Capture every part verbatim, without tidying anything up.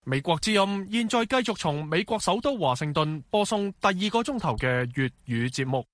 美國之音現在繼續從美國首都華盛頓播送第二個鐘頭嘅粵語節目。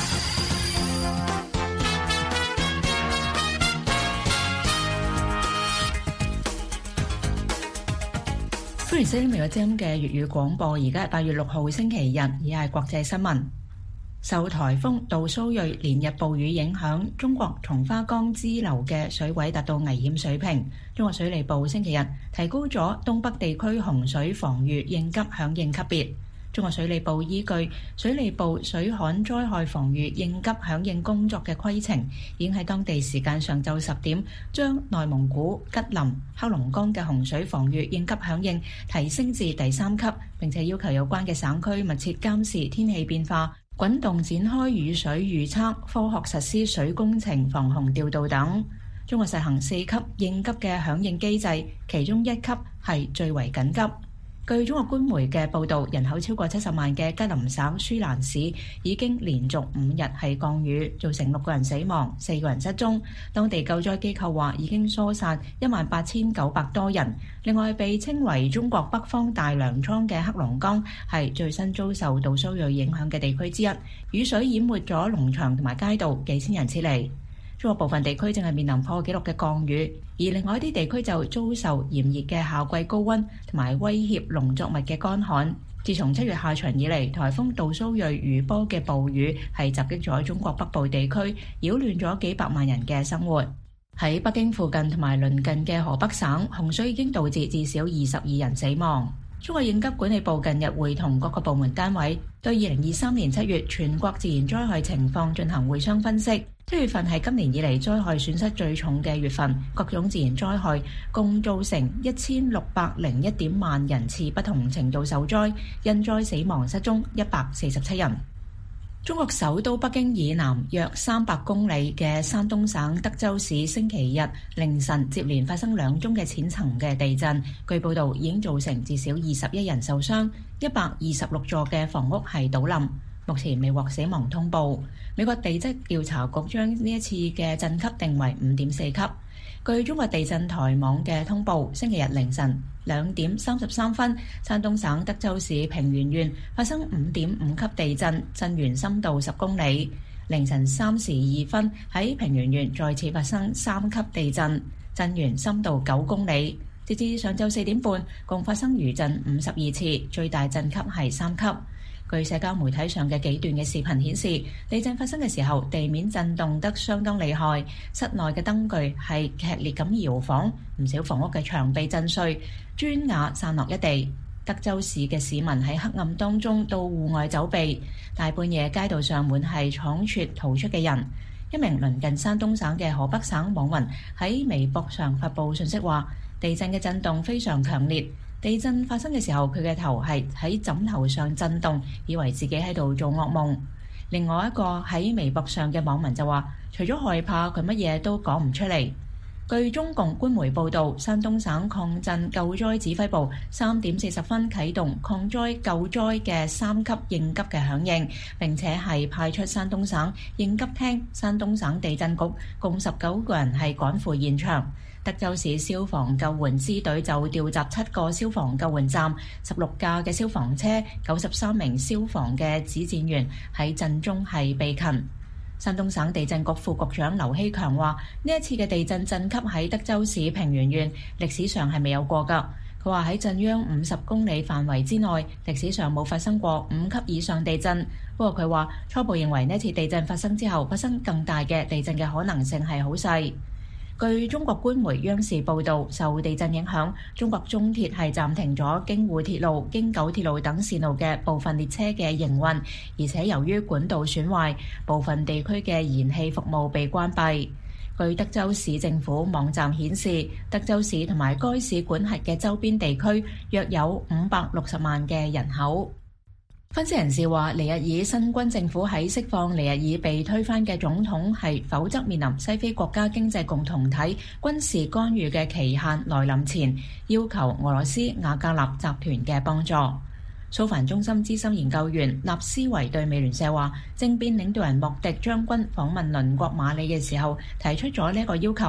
歡迎收聽美國之音嘅粵語廣播，而家係八月六號星期日，而係國際新聞。受颱風杜蘇芮連日暴雨影響，中國松花江支流嘅水位達到危險水平。中國水利部星期日提高咗東北地區洪水防禦應急響應級別。中國水利部依據水利部水旱災害防禦應急響應工作嘅規程，已經喺當地時間上晝十點將內蒙古、吉林、黑龍江嘅洪水防禦應急響應提升至第三級，並且要求有關嘅省區密切監視天氣變化，滾動展開雨水預測、科學實施水工程防洪調度等。中國實行四級應急嘅響應機制，其中一級係最為緊急。據中國官媒嘅報導，人口超過七十萬嘅吉林省舒蘭市已經連續五日係降雨，造成六個人死亡、四個人失蹤。當地救災機構話已經疏散一萬八千九百多人。另外，被稱為中國北方大糧倉嘅黑龍江係最新遭受杜蘇芮影響嘅地區之一，雨水淹沒咗農場同埋街道，幾千人撤離。中國部分地區正係面臨破紀錄嘅降雨，而另外一啲地區就遭受炎熱嘅夏季高溫同埋威脅農作物嘅乾旱。自從七月下旬以嚟，颱風杜蘇芮餘波嘅暴雨係襲擊咗中國北部地區，擾亂咗幾百萬人嘅生活。喺北京附近同埋鄰近嘅河北省，洪水已經導致至少二十二人死亡。中國應急管理部近日會同各個部門單位對二零二三年七月全國自然災害情況進行會商分析。七月份係今年以嚟災害損失最重嘅月份，各種自然災害共造成一千六百零一點萬人次不同程度受災，因災死亡失蹤一百四十七人。中國首都北京以南約三百公里嘅山東省德州市星期日凌晨接連發生兩宗嘅淺層嘅地震，據報道已經造成至少二十一人受傷，一百二十六座嘅房屋係倒冧。目前未獲死亡通報。美國地質調查局將呢一次嘅震級定為五點四級。據中國地震台網嘅通報，星期日凌晨兩點三十三分，山東省德州市平原縣發生五點五級地震，震源深度十公里。凌晨三時二分，喺平原縣再次發生三級地震，震源深度九公里。截至上晝四點半，共發生餘震五十二次，最大震級係三級。據社交媒體上嘅幾段嘅視頻顯示，地震發生嘅時候，地面震動得相當厲害，室內嘅燈具係劇烈咁搖晃，唔少房屋嘅牆被震碎，磚瓦散落一地。德州市嘅市民喺黑暗當中到戶外走避，大半夜街道上滿係闖竄逃出嘅人。一名鄰近山東省嘅河北省網民喺微博上發布信息話，地震嘅震動非常強烈。地震發生嘅時候，佢嘅頭係喺枕頭上震動，以為自己喺度做噩夢。另外一個喺微博上嘅網民就話，除咗害怕，佢乜嘢都講唔出嚟。據中共官媒報導，山東省抗震救災指揮部三點四十分啟動抗災救災嘅三級應急嘅響應，並且係派出山東省應急廳、山東省地震局共十九個人係趕赴現場。德州市消防救援支隊就調集七個消防救援站、十六架嘅消防車、九十三名消防嘅指戰員喺震中係備勤。山東省地震局副局長劉希強話：呢一次嘅地震震級喺德州市平原縣歷史上係未有過㗎。佢話喺震央五十公里範圍之內，歷史上冇發生過五級以上地震。不過佢話初步認為呢次地震發生之後，發生更大嘅地震嘅可能性係好細。據中國官媒央視報導，受地震影響，中國中鐵係暫停咗京滬鐵路、京九鐵路等線路嘅部分列車嘅營運，而且由於管道損壞，部分地區嘅燃氣服務被關閉。據德州市政府網站顯示，德州市同埋該市管轄嘅周邊地區約有五百六十萬嘅人口。分析人士話，尼日爾新軍政府喺釋放尼日爾被推翻嘅總統係，否則面臨西非國家經濟共同體軍事干預嘅期限來臨前，要求俄羅斯瓦格納集團嘅幫助。蘇凡中心資深研究員納斯維對美聯社話，政變領導人莫迪將軍訪問鄰國馬里嘅時候提出咗呢一個要求。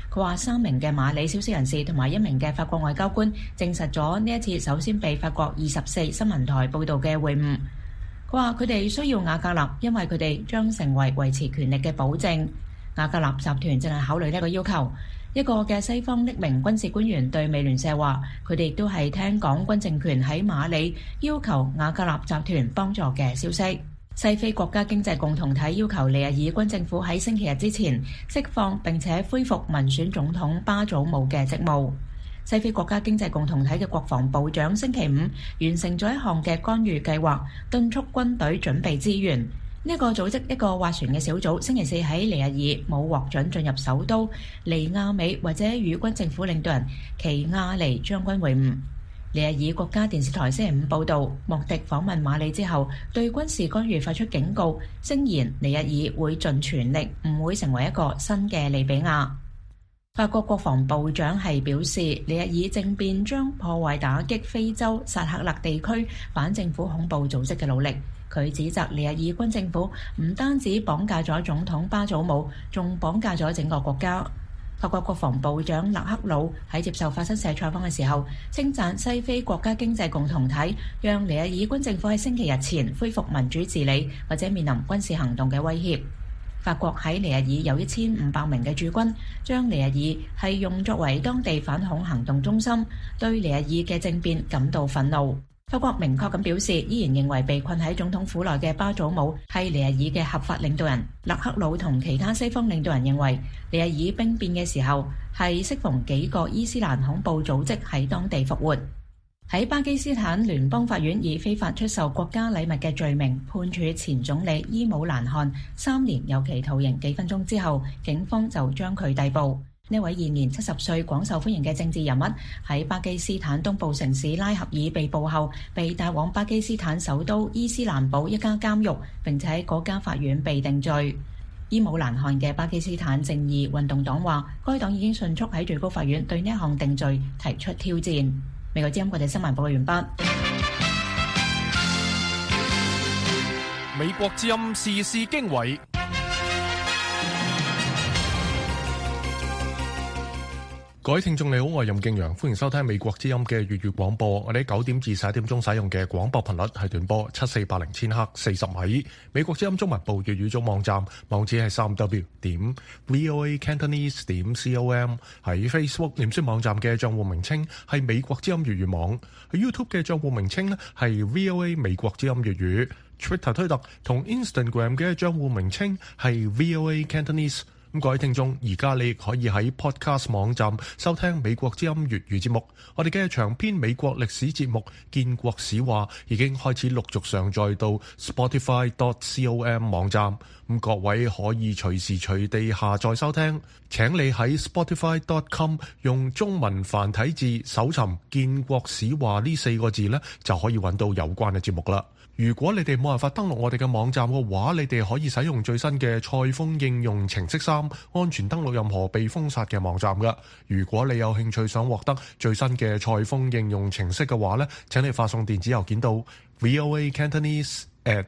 佢話三名嘅馬里消息人士同埋一名嘅法國外交官證實咗呢一次首先被法國二十四新聞台報導嘅會晤。佢話佢哋需要瓦格納，因為佢哋將成為維持權力嘅保證。瓦格納集團正係考慮呢個要求。一個嘅西方匿名軍事官員對美聯社話，佢哋亦都係聽講軍政權喺馬里要求瓦格納集團幫助嘅消息。西非國家經濟共同體要求尼日爾軍政府喺星期日之前釋放並且恢復民選總統巴祖姆嘅職務。西非國家經濟共同體嘅國防部長星期五完成咗一項嘅干預計劃，敦促軍隊準備資源。呢一個組織一個斡旋嘅小組星期四喺尼日爾冇獲准進入首都尼亞美或者與軍政府領導人奇亞尼將軍會晤。尼日爾國家電視台星期五報導，莫迪訪問馬里之後，對軍事干預發出警告，聲言尼日爾會盡全力，唔會成為一個新嘅利比亞。法國國防部長係表示，尼日爾政變將破壞打擊非洲薩赫勒地區反政府恐怖組織嘅努力。佢指責尼日爾軍政府唔單止綁架咗總統巴祖姆，仲綁架咗整個國家。法國國防部長勒克魯喺接受法新社採訪嘅時候，稱讚西非國家經濟共同體讓尼日爾軍政府喺星期日前恢復民主治理，或者面臨軍事行動嘅威脅。法國喺尼日爾有一千五百名嘅駐軍，將尼日爾係用作為當地反恐行動中心，對尼日爾嘅政變感到憤怒。法國明確咁表示，依然認為被困喺總統府內嘅巴祖姆係尼日爾嘅合法領導人。勒克魯同其他西方領導人認為，尼日爾兵變嘅時候係適逢幾個伊斯蘭恐怖組織喺當地復活。喺巴基斯坦聯邦法院以非法出售國家禮物嘅罪名判處前總理伊姆蘭汗三年有期徒刑。幾分鐘之後，警方就將佢逮捕。呢位現年七十歲、廣受歡迎嘅政治人物喺巴基斯坦東部城市拉合爾被捕後，被帶往巴基斯坦首都伊斯蘭堡一家監獄，並且喺嗰家法院被定罪。伊姆蘭汗嘅巴基斯坦正義運動黨話，該黨已經迅速喺最高法院對呢一項定罪提出挑戰。美國之音國際新聞報告完畢。 美國之音時事經緯。各位聽眾你好，我係任敬陽，歡迎收聽美國之音嘅粵語廣播。我哋喺九點至十一點鐘使用嘅廣播頻率係短波七四八零千赫四十米。美國之音中文部粵語組網站網址係三 w 點 voa cantonese 點 com。喺 Facebook 臉書網站嘅賬戶名稱係美國之音粵語網。喺 YouTube 嘅賬戶名稱呢係 VOA 美國之音粵語。Twitter 推特同 Instagram 嘅賬戶名稱係 VOA Cantonese。咁各位聽眾，而家你亦可以喺 Podcast 網站收聽美國之音粵語節目。我哋嘅長篇美國歷史節目《建國史話》已經開始陸續上載到 Spotify dot com 網站。咁各位可以隨時隨地下載收聽。請你喺 Spotify dot com 用中文繁體字搜尋《建國史話》呢四個字呢，就可以揾到有關嘅節目啦。如果你哋冇辦法登錄我哋嘅網站嘅話，你哋可以使用最新嘅賽風應用程式三，安全登錄任何被封殺嘅網站噶。如果你有興趣想獲得最新嘅賽風應用程式嘅話呢，請你發送電子郵件到 voa cantonese at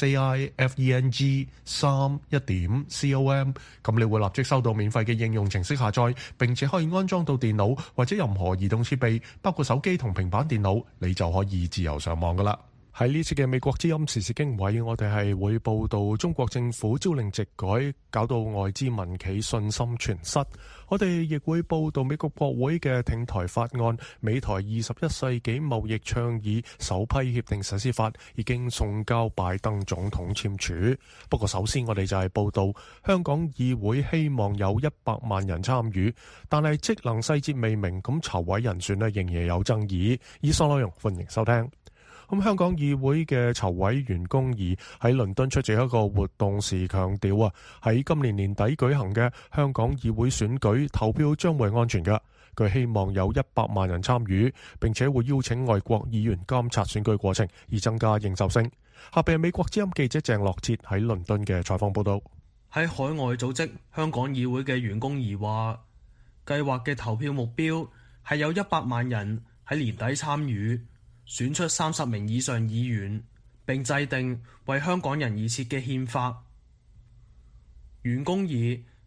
saifeng 三一點 com， 咁你會立即收到免費嘅應用程式下載，並且可以安裝到電腦或者任何移動設備，包括手機同平板電腦，你就可以自由上網噶啦。喺呢次嘅美國之音時事經緯，我哋係會報道中國政府朝令夕改，搞到外資民企信心全失。我哋亦會報道美國國會嘅挺台法案，美台二十一世紀貿易倡議首批協定實施法已經送交拜登總統簽署。不過首先我哋就係報道香港議會希望有一百萬人參與，但係職能細節未明，咁籌委人選呢仍然有爭議。以上內容歡迎收聽。咁香港議會嘅籌委員公義喺倫敦出席一個活動時強調啊，喺今年年底舉行嘅香港議會選舉投票將會安全㗎。佢希望有一百萬人參與，並且會邀請外國議員監察選舉過程，以增加認受性。下邊係美國之音記者鄭樂哲喺倫敦嘅採訪報道。 喺海外組織香港議會嘅員公義話，計劃嘅投票目標係有一百萬人喺年底參與，選出三十名以上議員，並制定為香港人而設嘅憲法。袁公義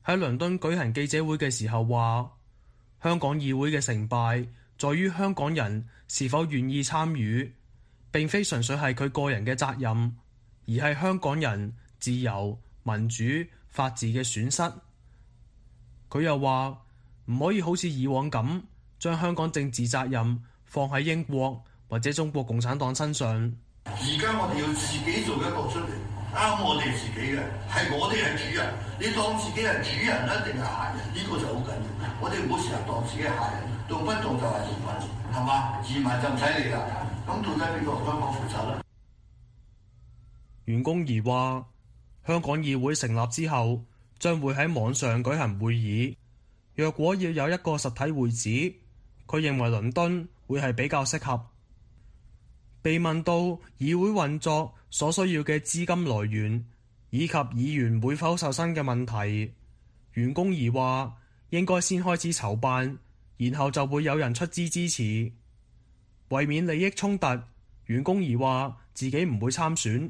喺倫敦舉行記者會嘅時候話，香港議會嘅成敗在於香港人是否願意參與，並非純粹係佢個人嘅責任，而係香港人自由、民主、法治嘅損失。佢又話唔可以好似以往咁將香港政治責任放喺英國或者中國共產黨身上。 而家我哋要自己做一個出嚟，啱我哋自己嘅，係我哋係主人。你當自己係主人一定係客人？呢個就好緊要。我哋唔好成日當自己係客人，動不動就係移民，係嘛？移民就唔使理啦。咁到底邊個香港負責咧？ 袁弓夷話：香港議會成立之後，將會喺網上舉行會議。若果要有一個實體會址，佢認為倫敦會係比較適合。被問到議會運作所需要嘅資金來源以及議員會否受薪嘅問題，袁弓夷話應該先開始籌辦，然後就會有人出資支持。為免利益衝突，袁弓夷話自己唔會參選。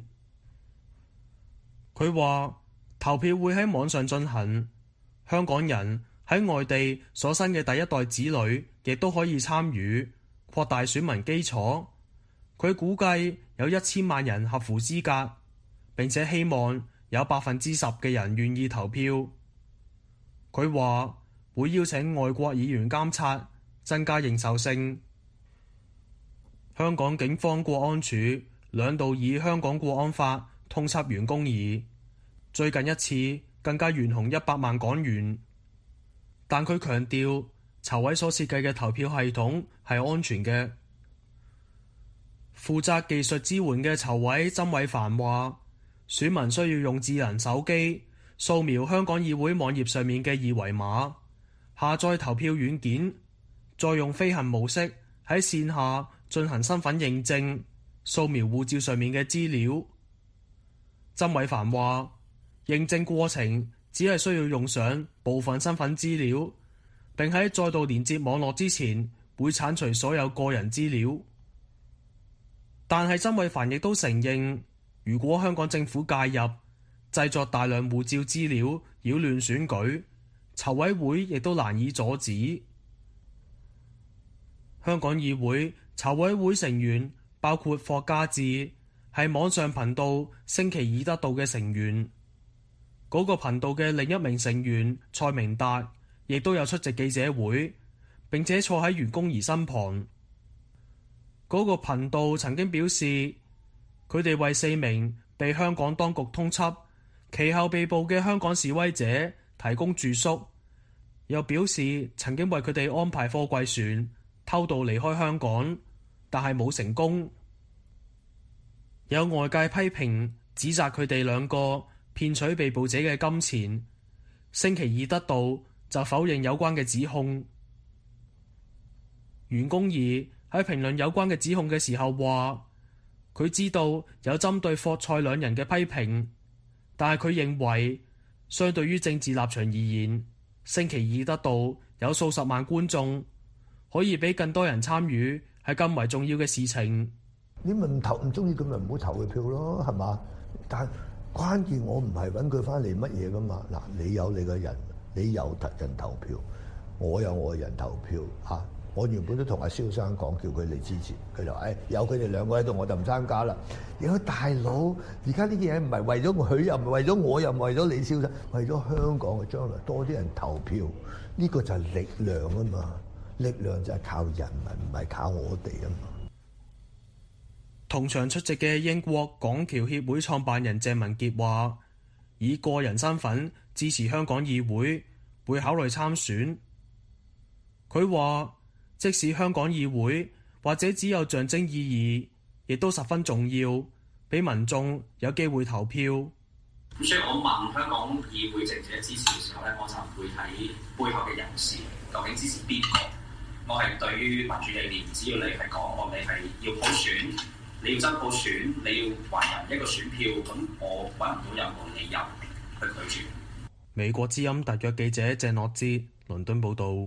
佢話投票會喺網上進行，香港人喺外地所生嘅第一代子女亦都可以參與，擴大選民基礎。佢估計有一千萬人合乎資格，並且希望有百分之十嘅人願意投票。佢話會邀請外國議員監察，增加認受性。香港警方國安處兩度以香港國安法通緝袁弓夷，最近一次更加懸紅一百萬港元。但佢強調，籌委所設計嘅投票系統係安全嘅。負責技術支援嘅籌委曾偉凡話，選民需要用智能手機掃描香港議會網頁上面嘅二維碼，下載投票軟件，再用飛行模式喺線下進行身份認證，掃描護照上面嘅資料。曾偉凡話，認證過程只係需要用上部分身份資料，並喺再度連接網絡之前會剷除所有個人資料。但係曾偉凡亦都承認，如果香港政府介入，製作大量護照資料擾亂選舉，籌委會亦都難以阻止。香港議會籌委會成員包括霍家志，係網上頻道升旗易得道嘅成員。嗰、那個頻道嘅另一名成員蔡明達亦都有出席記者會，並且坐喺袁弓夷身旁。嗰、那個頻道曾經表示，佢哋為四名被香港當局通緝，其後被捕嘅香港示威者提供住宿，又表示曾經為佢哋安排貨櫃船偷渡離開香港，但係冇成功。有外界批評指責佢哋兩個騙取被捕者嘅金錢，升旗易得道就否認有關嘅指控。袁弓夷喺評論有關嘅指控嘅時候話，佢知道有針對霍蔡兩人嘅批評，但係佢認為相對於政治立場而言，升旗易得道有數十萬觀眾，可以俾更多人參與係更為重要嘅事情。 你咪唔投唔中意佢咪唔好投佢票咯，係嘛？但係關鍵我唔係揾佢翻嚟乜嘢噶嘛。嗱，你有你嘅人，你有人投票，我有我嘅人投票嚇。啊我原本都同阿蕭生講，叫佢嚟支持，佢就誒、哎、有佢哋兩個喺度，我就唔參加啦。而家大佬，而家呢件嘢唔係為咗佢，又唔係為咗我，又唔係為咗你蕭生，為咗香港嘅將來多啲人投票，呢、這個就係力量啊嘛！力量就係靠人民，唔係靠我哋啊嘛。 同場出席嘅英國港僑協會創辦人鄭文傑話，以個人身份支持香港議會，會考慮參選。佢話，即使香港議會或者只有象徵意義，亦都十分重要，俾民眾有機會投票。 咁所以我問香港議會值唔值得支持嘅時候咧，我就唔會睇背後嘅人士究竟支持邊個。我係對於民主理念，只要你係講我你係要普選，你要真普選，你要還人一個選票，咁我揾唔到任何理由去拒絕。 美國之音特約記者鄭樂之倫敦報導。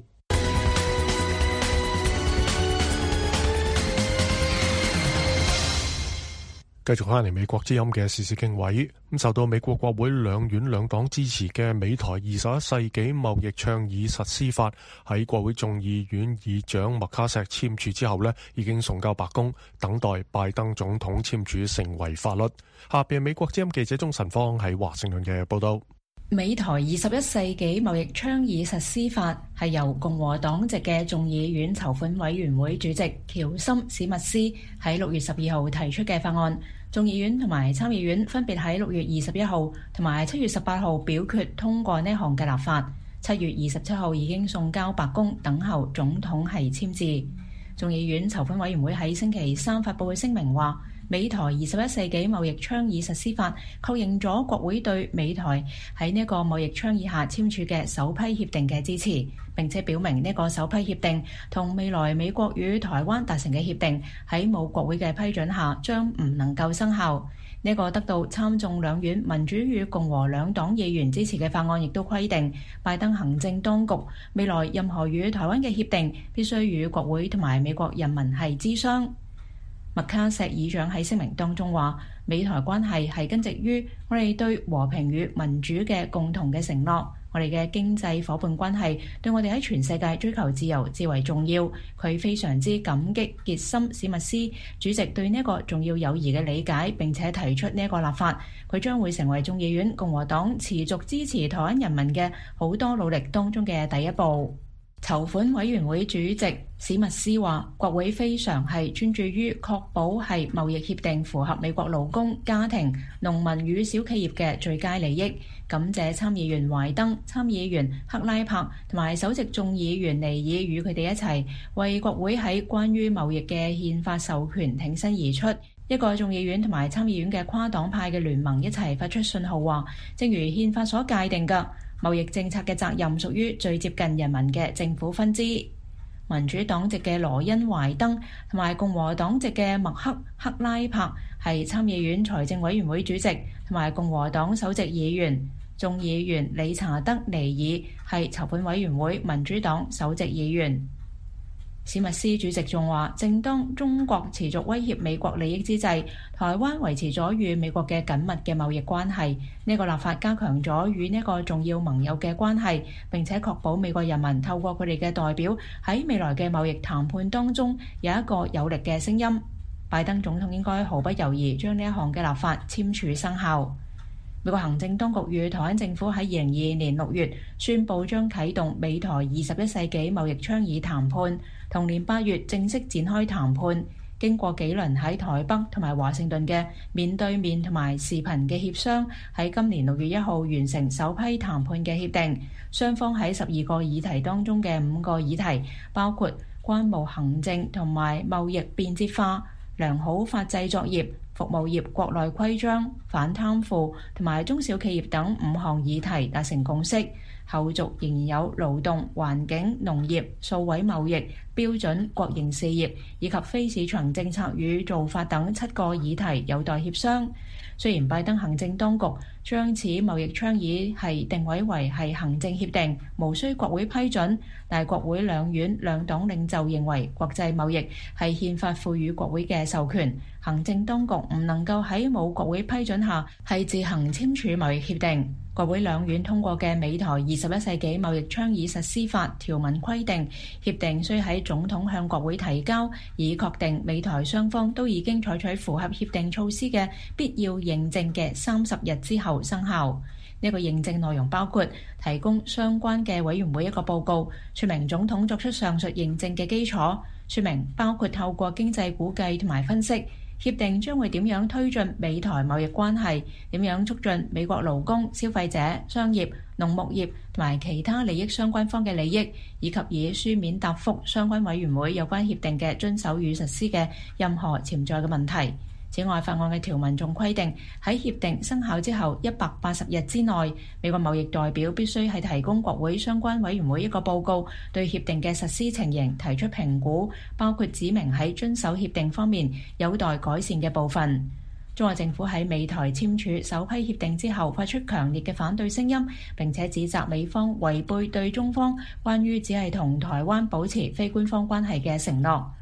繼續翻嚟美國之音嘅時事經緯，咁受到美國國會兩院兩黨支持嘅美台二十一世紀貿易倡議實施法喺國會眾議院議長麥卡錫簽署之後呢，已經送交白宮，等待拜登總統簽署成為法律。下邊美國之音記者鍾晨芳喺華盛頓嘅報道。 美台二十一世紀貿易倡議實施法係由共和黨籍嘅眾議院籌款委員會主席喬森史密斯喺六月十二號提出嘅法案。眾議院同埋參議院分別喺六月二十一號同埋七月十八號表決通過呢項嘅立法。七月二十七號已經送交白宮，等候總統係簽字。眾議院籌款委員會喺星期三發佈嘅聲明話，美台二十一世紀貿易倡議實施法確認咗國會對美台喺呢個貿易倡議下簽署嘅首批協定嘅支持，並且表明呢個首批協定同未來美國與台灣達成嘅協定喺冇國會嘅批准下將唔能夠生效。呢個得到參眾兩院民主與共和兩黨議員支持嘅法案亦都規定，拜登行政當局未來任何與台灣嘅協定必須與國會同埋美國人民係諮商。麥卡錫議長喺聲明當中話，美台關係係根植於我哋對和平與民主嘅共同嘅承諾，我哋嘅經濟夥伴關係對我哋喺全世界追求自由至為重要。佢非常之感激傑森史密斯主席對呢一個重要友誼嘅理解，並且提出呢一個立法。佢將會成為眾議院共和黨持續支持台灣人民嘅好多努力當中嘅第一步。籌款委員會主席史密斯話，國會非常係專注於確保係貿易協定符合美國勞工、家庭、農民與小企業嘅最佳利益。感謝參議員懷登、參議員克拉柏同埋首席眾議員尼爾與佢哋一齊為國會喺關於貿易嘅憲法授權挺身而出。一個眾議院同埋參議院嘅跨黨派嘅聯盟一齊發出信號話，正如憲法所界定嘅，貿易政策嘅責任屬於最接近人民嘅政府分支。民主黨籍嘅羅恩懷登同埋共和黨籍嘅麥克克拉柏係參議院財政委員會主席同埋共和黨首席議員。眾議員理查德尼爾係籌款委員會民主黨首席議員。史密斯主席仲話，正當中國持續威脅美國利益之際，台灣維持咗與美國嘅緊密嘅貿易關係。呢個立法加強咗與呢個重要盟友嘅關係，並且確保美國人民透過佢哋嘅代表喺未來嘅貿易談判當中有一個有力嘅聲音。拜登總統應該毫不猶豫將呢一項嘅立法簽署生效。美國行政當局與台灣政府喺二零二二年六月宣布將啟動美台二十一世紀貿易倡議談判，同年八月正式展開談判。經過幾輪喺台北同埋華盛頓嘅面對面同埋視頻嘅協商，喺今年六月一號完成首批談判嘅協定。雙方喺十二個議題當中嘅五個議題，包括關務行政同埋貿易便捷化、良好法制作業、服務業國內規章、反貪腐同埋中小企業等五項議題達成共識。後續仍然有勞動、環境、農業、數位貿易、標準、國營事業以及非市場政策與做法等七個議題有待協商。雖然拜登行政當局將此貿易倡議係定位為係行政協定，無需國會批准，但係國會兩院兩黨領袖認為國際貿易係憲法賦予國會嘅授權，行政當局唔能夠喺冇國會批准下係自行簽署貿易協定。國會兩院通過嘅美台二十一世紀貿易倡議實施法條文規定，協定須喺總統向國會提交，以確定美台雙方都已經採取符合協定措施嘅必要認證嘅三十日之後生效。呢個認證內容包括提供相關嘅委員會一個報告，說明總統作出上述認證嘅基礎，說明包括透過經濟估計同埋分析，協定將會點樣推進美台貿易關係，點樣促進美國勞工、消費者、商業、農牧業同埋其他利益相關方嘅利益，以及以書面答覆相關委員會有關協定嘅遵守與實施嘅任何潛在嘅問題。此外，法案嘅條文仲規定，喺協定生效之後一百八十日之內，美國貿易代表必須係提供國會相關委員會一個報告，對協定嘅實施情形提出評估，包括指明喺遵守協定方面有待改善嘅部分。中國政府喺美台簽署首批協定之後，發出強烈嘅反對聲音，並且指責美方違背對中方關於只係同台灣保持非官方關係嘅承諾。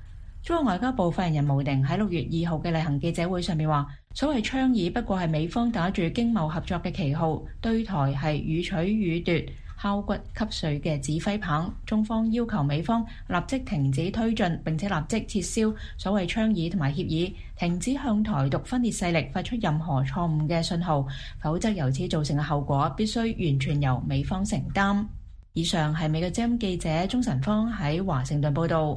中國外交部發言人毛寧喺六月二號嘅例行記者會上面話，所謂倡議不過係美方打住經貿合作嘅旗號，對台係予取予奪、敲骨吸髓嘅指揮棒。中方要求美方立即停止推進，並且立即撤銷所謂倡議同埋協議，停止向台獨分裂勢力發出任何錯誤嘅信號，否則由此造成嘅後果必須完全由美方承擔。以上係美國之音記者鍾晨芳喺華盛頓報道。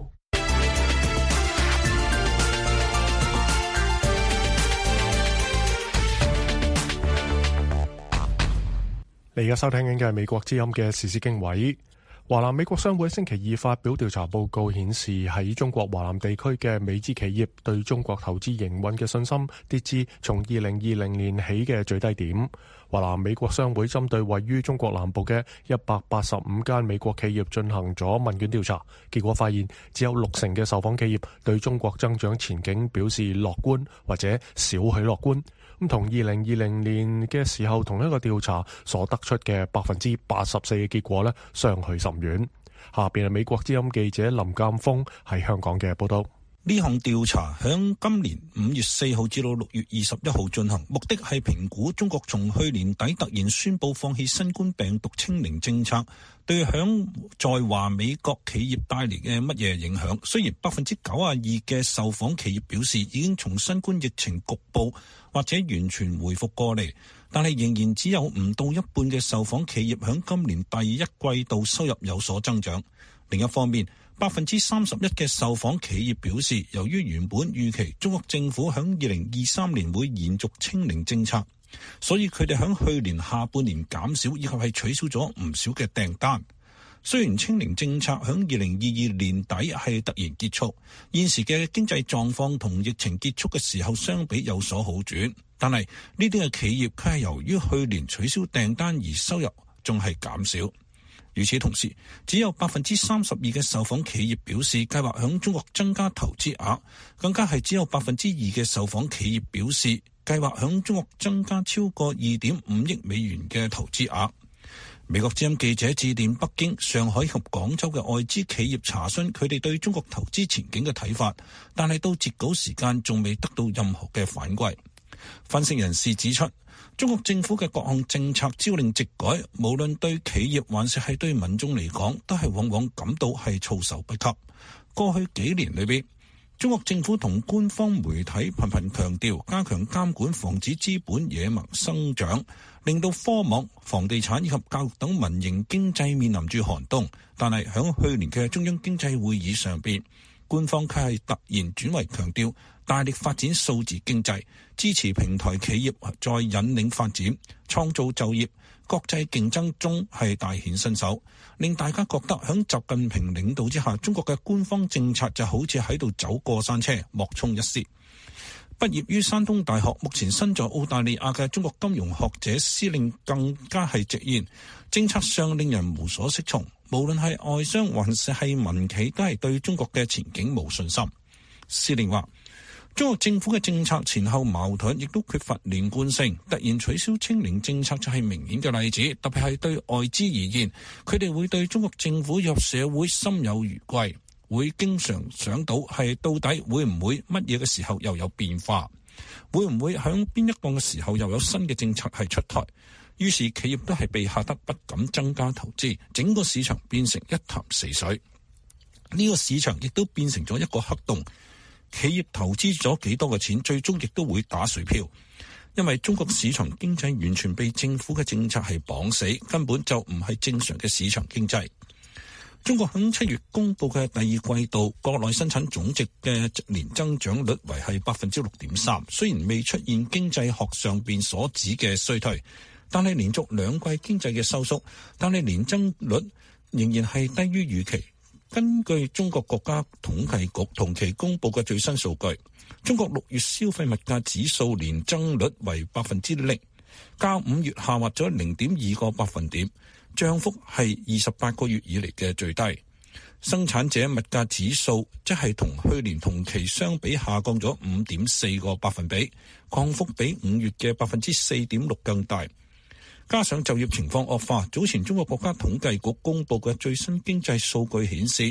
你而家收聽緊嘅係美國之音嘅時事經緯。華南美國商會星期二發表調查報告，顯示喺中國華南地區嘅美資企業對中國投資營運嘅信心跌至從二零二零年起嘅最低點。華南美國商會針對位於中國南部嘅一百八十五間美國企業進行咗問卷調查，結果發現只有六成嘅受訪企業對中國增長前景表示樂觀或者少許樂觀。咁同二零二零年嘅時候同一個調查所得出嘅百分之八十四嘅結果呢，相去甚遠。下邊係美國之音記者林鑑峰喺香港嘅報道。 呢項調查響今年五月四號至到六月二十一號進行，目的係評估中國從去年底突然宣布放棄新冠病毒清零政策對響在華美國企業帶嚟嘅乜嘢影響。雖然百分之九十二嘅受訪企業表示已經從新冠疫情局部或者完全回復過嚟，但係仍然只有唔到一半嘅受訪企業響今年第一季度收入有所增長。另一方面，百分之三十一嘅受訪企業表示，由於原本預期中國政府響二零二三年會延續清零政策，所以佢哋響去年下半年減少以及係取消咗唔少嘅訂單。雖然清零政策響二零二二年底係突然結束，現時嘅經濟狀況同疫情結束嘅時候相比有所好轉，但係呢啲嘅企業佢係由於去年取消訂單而收入仲係減少。與此同時，只有百分之三十二嘅受訪企業表示計劃響中國增加投資額，更加係只有百分之二嘅受訪企業表示計劃響中國增加超過二點五億美元嘅投資額。美國之音記者致電北京、上海及廣州嘅外資企業查詢佢哋對中國投資前景嘅睇法，但係到截稿時間仲未得到任何嘅反饋。分析人士指出，中國政府嘅各項政策朝令夕改，無論對企業還是係對民眾嚟講，都係往往感到係措手不及。過去幾年裏邊，中國政府同官方媒體頻頻強調加強監管，防止資本野蠻生長，令到科網、房地產以及教育等民營經濟面臨住寒冬。但係響去年嘅中央經濟會議上邊，官方卻係突然轉為強調大力發展數字經濟，支持平台企業再引領發展，創造就業，國際競爭中係大顯身手，令大家覺得響習近平領導之下，中國嘅官方政策就好似喺度走過山車，莫衷一是。畢業於山東大學，目前身在澳大利亞嘅中國金融學者施令更加係直言，政策上令人無所適從，無論係外商還是係民企，都係對中國嘅前景冇信心。施令話，中國政府嘅政策前後矛盾，亦都缺乏連貫性。突然取消清零政策就係明顯嘅例子，特別係對外資而言，佢哋會對中國政府入社會心有餘悸，會經常想到係到底會唔會乜嘢嘅時候又有變化，會唔會響邊一個嘅時候又有新嘅政策係出台。於是企業都係被嚇得不敢增加投資，整個市場變成一潭死水。呢個市場亦都變成咗一個黑洞。企業投資咗幾多嘅錢，最終亦都會打水漂，因為中國市場經濟完全被政府嘅政策係綁死，根本就唔係正常嘅市場經濟。中國喺七月公布嘅第二季度國內生產總值嘅年增長率為係百分之六點三，雖然未出現經濟學上邊所指嘅衰退，但係連續兩季經濟嘅收縮，但係年增率仍然係低於預期。根據中國國家統計局同期公布嘅最新數據，中國六月消費物價指數年增率為百分之零，較五月下滑咗零點二個百分點，漲幅係二十八個月以嚟嘅最低。生產者物價指數即係同去年同期相比下降咗五點四個百分比，降幅比五月嘅百分之四點六更大。加上就業情況惡化，早前中國國家統計局公布嘅最新經濟數據顯示，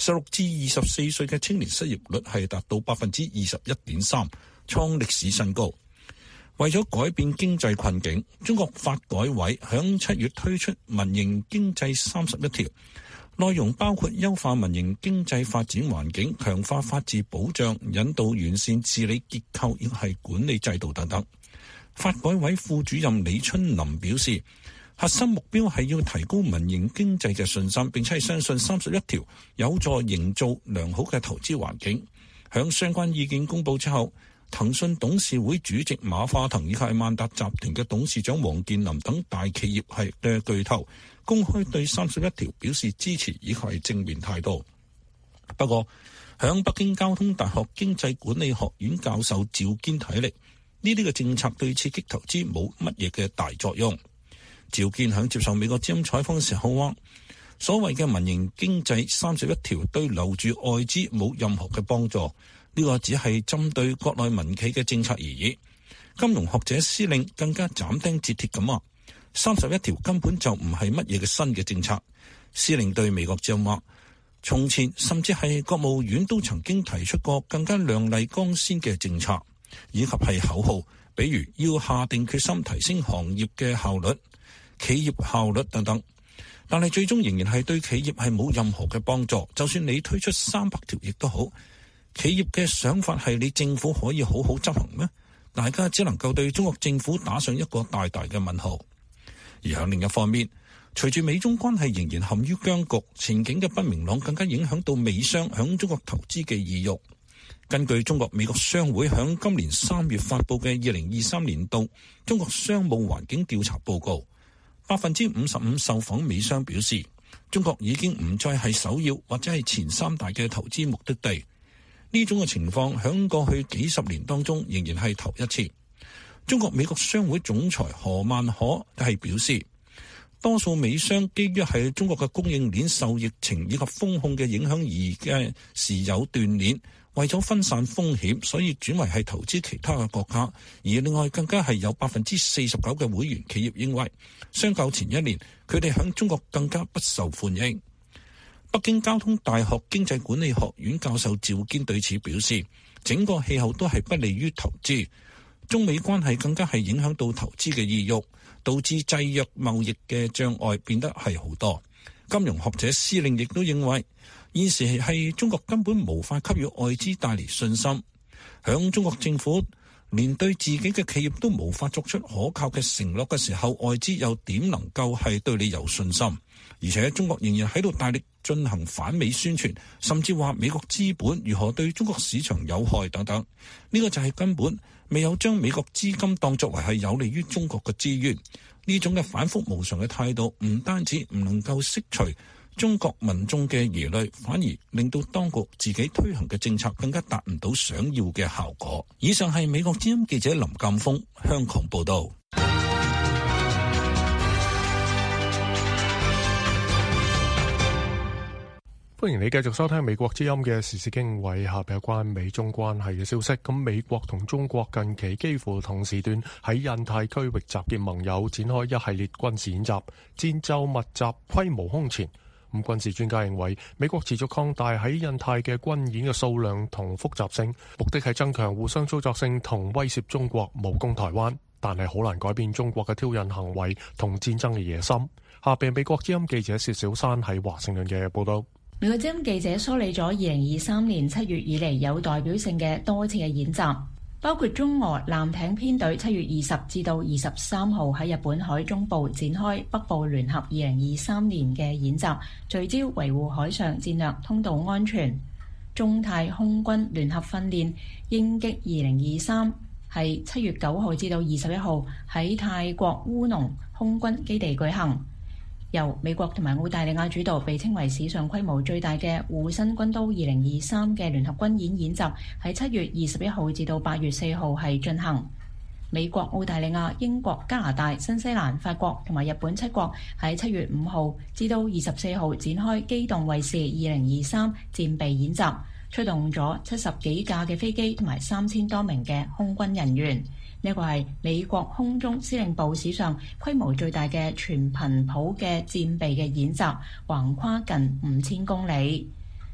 十六至二十四歲嘅青年失業率係達到百分之二十一點三，創歷史新高。為咗改變經濟困境，中國發改委響七月推出民營經濟三十一條，內容包括優化民營經濟發展環境、強化法治保障、引導完善治理結構亦係管理制度等等。發改委副主任李春林表示，核心目標係要提高民營經濟嘅信心，並且係相信三十一條有助營造良好嘅投資環境。響相關意見公佈之後，騰訊董事會主席馬化騰以及萬達集團嘅董事長王健林等大企業係嘅巨頭公開對三十一條表示支持以及係正面態度。不過，響北京交通大學經濟管理學院教授趙堅睇嚟，呢啲嘅政策對刺激投資冇乜嘢嘅大作用。趙堅響接受美國之音採訪嘅時候話，所謂嘅民營經濟三十一條對留住外資冇任何嘅幫助。呢個只係針對國內民企嘅政策而已。金融學者施令更加斬釘截鐵咁話，三十一條根本就唔係乜嘢嘅新嘅政策。施令對美國之音話，從前甚至係國務院都曾經提出過更加亮麗光鮮嘅政策，以及係口號，比如要下定決心提升行業嘅效率、企業效率等等。但係最終仍然係對企業係冇任何嘅幫助。就算你推出三百條亦都好。企業嘅想法係你政府可以好好執行咩？大家只能夠對中國政府打上一個大大嘅問號。而喺另一方面，隨住美中關係仍然陷於僵局，前景嘅不明朗更加影響到美商響中國投資嘅意欲。根據中國美國商會響今年三月發布嘅二零二三年度中國商務環境調查報告，百分之五十五受訪美商表示，中國已經唔再係首要或者係前三大嘅投資目的地。呢種嘅情況響過去幾十年當中仍然係頭一次。中國美國商會總裁何萬可係表示，多數美商基於係中國嘅供應鏈受疫情以及風控嘅影響而嘅時有斷鏈，為咗分散風險，所以轉為係投資其他嘅國家。而另外更加係有百分之四十九嘅會員企業認為，相較前一年，佢哋響中國更加不受歡迎。北京交通大學經濟管理學院教授趙堅對此表示，整個氣候都係不利於投資，中美關係更加係影響到投資嘅意欲，導致制約貿易嘅障礙變得係好多。金融學者施令亦都認為，現時係中國根本無法給予外資帶嚟信心，響中國政府連對自己嘅企業都無法作出可靠嘅承諾嘅時候，外資又點能夠係對你有信心？而且中國仍然喺度大力進行反美宣傳，甚至話美國資本如何對中國市場有害等等。呢個就係根本未有將美國資金當作為係有利於中國嘅資源。呢種嘅反覆無常嘅態度，唔單止唔能夠釋除中國民眾嘅疑慮，反而令到當局自己推行嘅政策更加達唔到想要嘅效果。以上係美國之音記者林鑑峰香港報道。 歡迎你繼續收聽美國之音嘅時事經緯，下邊有關美中關係嘅消息。咁美國同中國近期幾乎同時段喺印太區域集結盟友，展開一系列軍事演習，戰鬥密集，規模空前。咁軍事專家認為，美國持續擴大喺印太嘅軍演嘅數量同複雜性，目的係增強互相操作性同威懾中國武攻台灣，但係好難改變中國嘅挑釁行為同戰爭嘅野心。下邊美國之音記者薛小山喺華盛頓嘅報道。 美國之音記者梳理咗二零二三年七月以嚟有代表性嘅多次嘅演習，包括中俄艦艇編隊七月二十至到二十三號喺日本海中部展開北部聯合二零二三年嘅演習，聚焦維護海上戰略通道安全。中泰空軍聯合訓練鷹擊二零二三係七月九號至到二十一號喺泰國烏龍空軍基地舉行。由美國同埋澳大利亞主導，被稱為史上規模最大嘅護身軍刀二零二三嘅聯合軍演演習，喺七月二十一號至到八月四號係進行。美國、澳大利亞、英國、加拿大、新西蘭、法國同埋日本七國喺七月五號至到二十四號展開機動衛士二零二三戰備演習，出動咗七十幾架嘅飛機同埋三千多名嘅空軍人員。呢個係美國空中司令部史上規模最大嘅全頻譜嘅戰備嘅演習，橫跨近五千公里。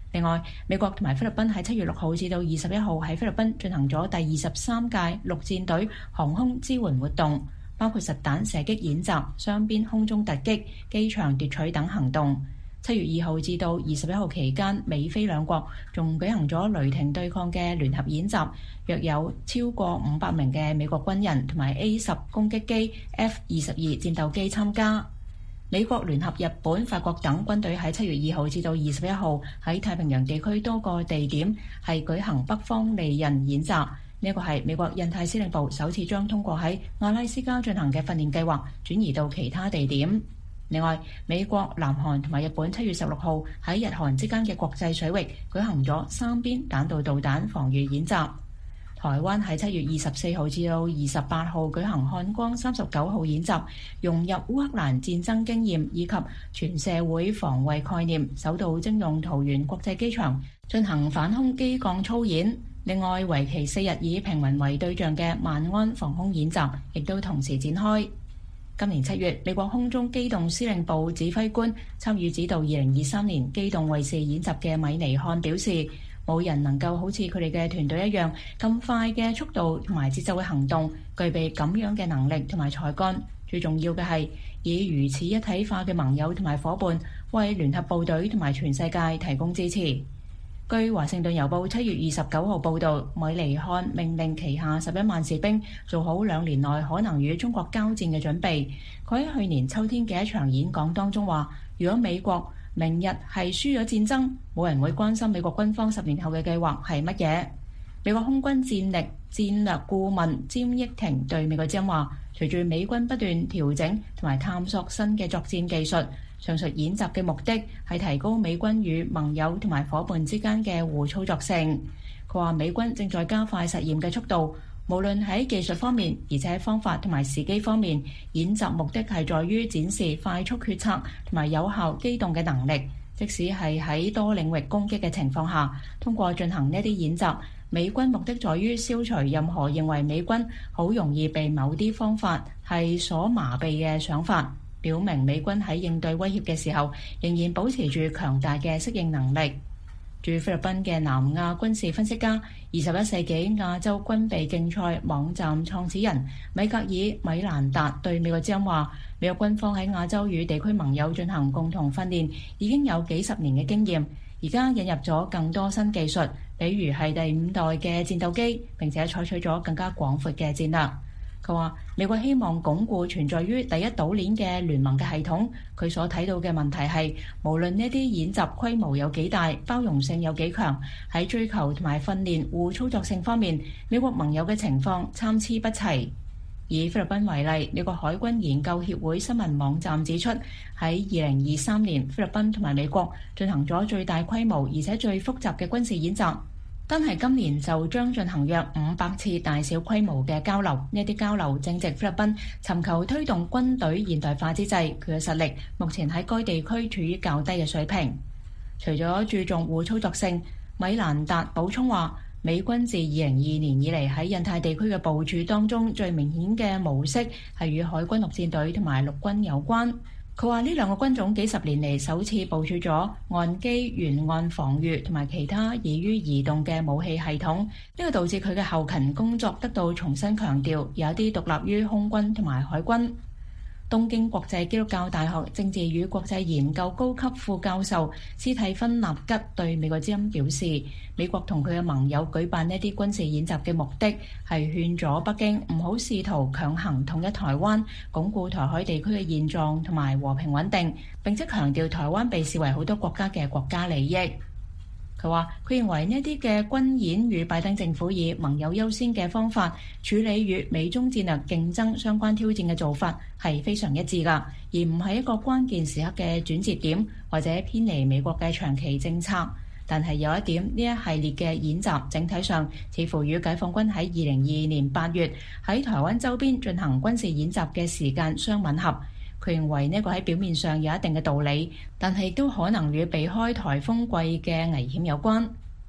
另外，美國同埋菲律賓喺七月六號至到二十一號喺菲律賓進行咗第二十三屆陸戰隊航空支援活動，包括實彈射擊演習、雙邊空中突擊、機場奪取等行動。七月二號至到二十一號期間，美菲兩國仲舉行咗雷霆對抗嘅聯合演習，約有超過五百名嘅美國軍人同埋 A 十攻擊機、F 二十二戰鬥機參加。美國聯合日本、法國等軍隊喺七月二號至到二十一號喺太平洋地區多個地點係舉行北方利刃演習。呢一個係美國印太司令部首次將通過喺阿拉斯加進行嘅訓練計劃轉移到其他地點。另外，美國、南韓同埋日本七月十六號喺日韓之間嘅國際水域舉行咗三邊彈道導彈防禦演習。台灣喺七月二十四號至到二十八號舉行漢光三十九號演習，融入烏克蘭戰爭經驗以及全社會防衛概念，首度徵用桃園國際機場進行反空機降操演。另外，為期四日以平民為對象嘅萬安防空演習亦都同時展開。今年七月，美國空中機動司令部指揮官參與指導二零二三年機動衛士演習嘅米尼漢表示，冇人能夠好似佢哋嘅團隊一樣咁快嘅速度同埋節奏嘅行動，具備咁樣嘅能力同埋才幹。最重要嘅係以如此一體化嘅盟友同埋夥伴，為聯合部隊同埋全世界提供支持。據華盛頓郵報七月二十九號報導，米尼漢命令旗下十一萬士兵做好兩年內可能與中國交戰嘅準備。佢喺去年秋天嘅一場演講當中話，如果美國明日係輸咗戰爭，冇人會關心美國軍方十年後嘅計劃係乜嘢。美國空軍戰力戰略顧問詹益廷對美國之音話，隨住美軍不斷調整同埋探索新嘅作戰技術，上述演習嘅目的係提高美軍與盟友同埋夥伴之間嘅互操作性。佢話美軍正在加快實驗嘅速度，無論喺技術方面，而且喺方法同埋時機方面，演習目的係在於展示快速決策同埋有效機動嘅能力。即使係喺多領域攻擊嘅情況下，通過進行呢啲演習，美軍目的在於消除任何認為美軍好容易被某啲方法係所麻痹嘅想法，表明美軍喺應對威脅嘅時候仍然保持住強大嘅適應能力。駐菲律賓嘅南亞軍事分析家、二十一世紀亞洲軍備競賽網站創始人米格爾米蘭達對美國之音話，美國軍方喺亞洲與地區盟友進行共同訓練已經有幾十年嘅經驗，而家引入咗更多新技術，比如係第五代嘅戰鬥機，並且採取咗更加廣闊嘅戰略。佢話美國希望鞏固存在於第一島鏈嘅聯盟嘅系統。佢所睇到嘅問題係，無論呢啲演習規模有幾大，包容性有幾強，喺追求同埋訓練互操作性方面，美國盟友嘅情況參差不齊。以菲律賓為例，美國海軍研究協會新聞網站指出，喺二零二三年，菲律賓同埋美國進行咗最大規模而且最複雜嘅軍事演習。單係今年就將進行約五百次大小規模嘅交流，呢啲交流正值菲律賓尋求推動軍隊現代化之際，佢嘅實力目前喺該地區處於較低嘅水平。除咗注重互操作性，米蘭達補充話，美軍自二零二二年以嚟喺印太地區嘅部署當中，最明顯嘅模式係與海軍陸戰隊同埋陸軍有關。佢話呢兩個軍種幾十年嚟首次部署咗岸基沿岸防禦同埋其他易於移動嘅武器系統，呢個導致佢嘅後勤工作得到重新強調，有一啲獨立於空軍同埋海軍。東京國際基督教大學政治與國際研究高級副教授斯蒂芬納吉對美國之音表示，美國同佢嘅盟友舉辦呢啲軍事演習嘅目的係勸咗北京唔好試圖強行統一台灣，鞏固台海地區嘅現狀同埋和平穩定，並且強調台灣被視為好多國家嘅國家利益。佢話：佢認為呢啲嘅軍演與拜登政府以盟友優先嘅方法處理與美中戰略競爭相關挑戰嘅做法係非常一致㗎，而唔係一個關鍵時刻嘅轉折點，或者偏離美國嘅長期政策。但係有一點，呢一系列嘅演習整體上似乎與解放軍喺二零二二年八月喺台灣周邊進行軍事演習嘅時間相吻合。佢認為呢個喺表面上有一定嘅道理，但係亦都可能與避開颱風季嘅危險有關。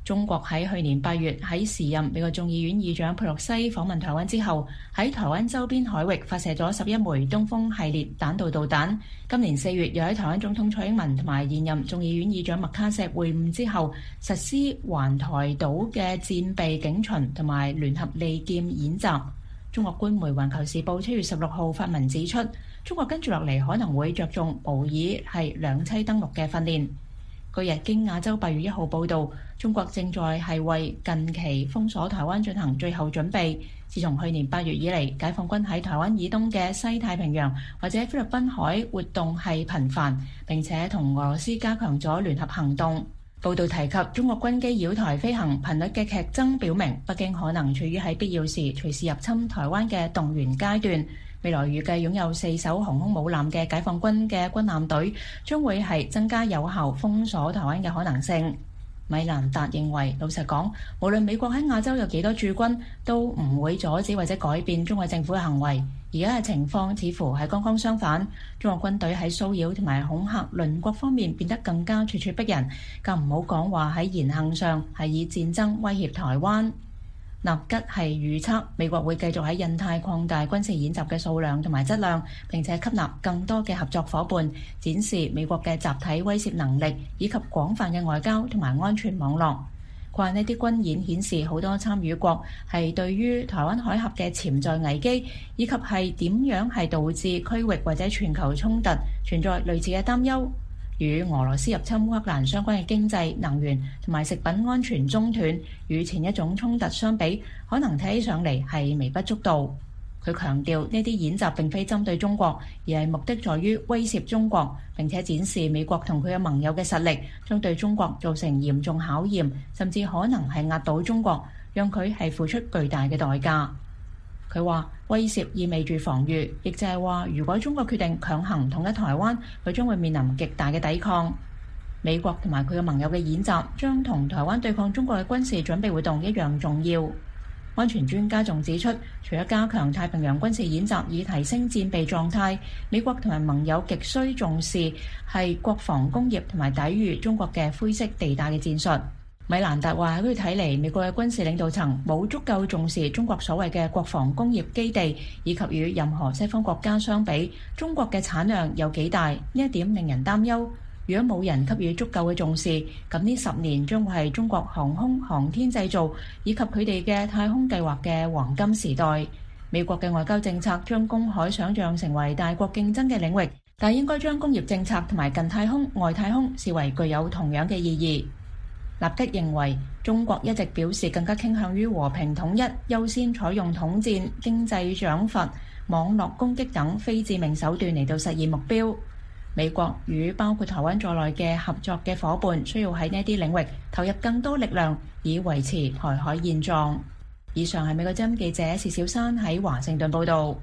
中國喺去年八月喺時任美國眾議院議長佩洛西訪問台灣之後，喺台灣周邊海域發射咗十一枚東風系列彈道導彈。今年四月又喺台灣總統蔡英文同埋現任眾議院議長麥卡錫會晤之後，實施環台島嘅戰備警巡同埋聯合利劍演習。中國官媒《環球時報》七月十六號發文指出，中國跟住落嚟可能會着重模擬係兩棲登陸嘅訓練。據日經亞洲八月一號報導，中國正在係為近期封鎖台灣進行最後準備。自從去年八月以嚟，解放軍喺台灣以東嘅西太平洋或者菲律賓海活動係頻繁，並且同俄羅斯加強咗聯合行動。報導提及中國軍機繞台飛行頻率嘅劇增，表明北京可能處於喺必要時隨時入侵台灣嘅動員階段。未來預計擁有四艘航空母艦嘅解放軍嘅軍艦隊將會係增加有效封鎖台灣嘅可能性。米蘭達認為，老實講，無論美國喺亞洲有幾多駐軍，都唔會阻止或者改變中國政府嘅行為。而家嘅情況似乎係剛剛相反，中國軍隊喺騷擾同埋恐嚇鄰國方面變得更加咄咄逼人，更唔好講話喺言行上係以戰爭威脅台灣。納吉係預測美國會繼續喺印太擴大軍事演習嘅數量同埋質量，並且吸納更多嘅合作夥伴，展示美國嘅集體威懾能力以及廣泛嘅外交同埋安全網絡。佢話呢啲軍演顯示好多參與國係對於台灣海峽嘅潛在危機，以及係點樣係導致區域或者全球衝突存在類似嘅擔憂。與俄羅斯入侵烏克蘭相關嘅經濟、能源同埋食品安全中斷，與前一種衝突相比，可能睇起上嚟係微不足道。佢強調呢啲演習並非針對中國，而係目的在於威懾中國，並且展示美國同佢嘅盟友嘅實力，將對中國造成嚴重考驗，甚至可能係壓倒中國，讓佢係付出巨大嘅代價。佢話威懾意味住防禦，亦就係話如果中國決定強行統一台灣，佢將會面臨極大嘅抵抗。美國同埋佢嘅盟友嘅演習將同台灣對抗中國嘅軍事準備活動一樣重要。安全專家仲指出，除咗加強太平洋軍事演習以提升戰備狀態，美國同埋盟友極需重視係國防工業同埋抵禦中國嘅灰色地帶嘅戰術。米蘭達話喺佢睇嚟，美國嘅軍事領導層冇足夠重視中國所謂嘅國防工業基地，以及與任何西方國家相比，中國嘅產量有幾大，呢一點令人擔憂。如果冇人給予足夠嘅重視，咁呢十年將會係中國航空航天製造以及佢哋嘅太空計劃嘅黃金時代。美國嘅外交政策將公海想像成為大國競爭嘅領域，但應該將工業政策同埋近太空、外太空視為具有同樣嘅意義。納吉認為，中國一直表示更加傾向於和平統一，優先採用統戰、經濟獎罰、網絡攻擊等非致命手段嚟到實現目標。美國與包括台灣在內嘅合作嘅夥伴需要喺呢啲領域投入更多力量，以維持台海現狀。以上係美國之音記者薛小珊喺華盛頓報導。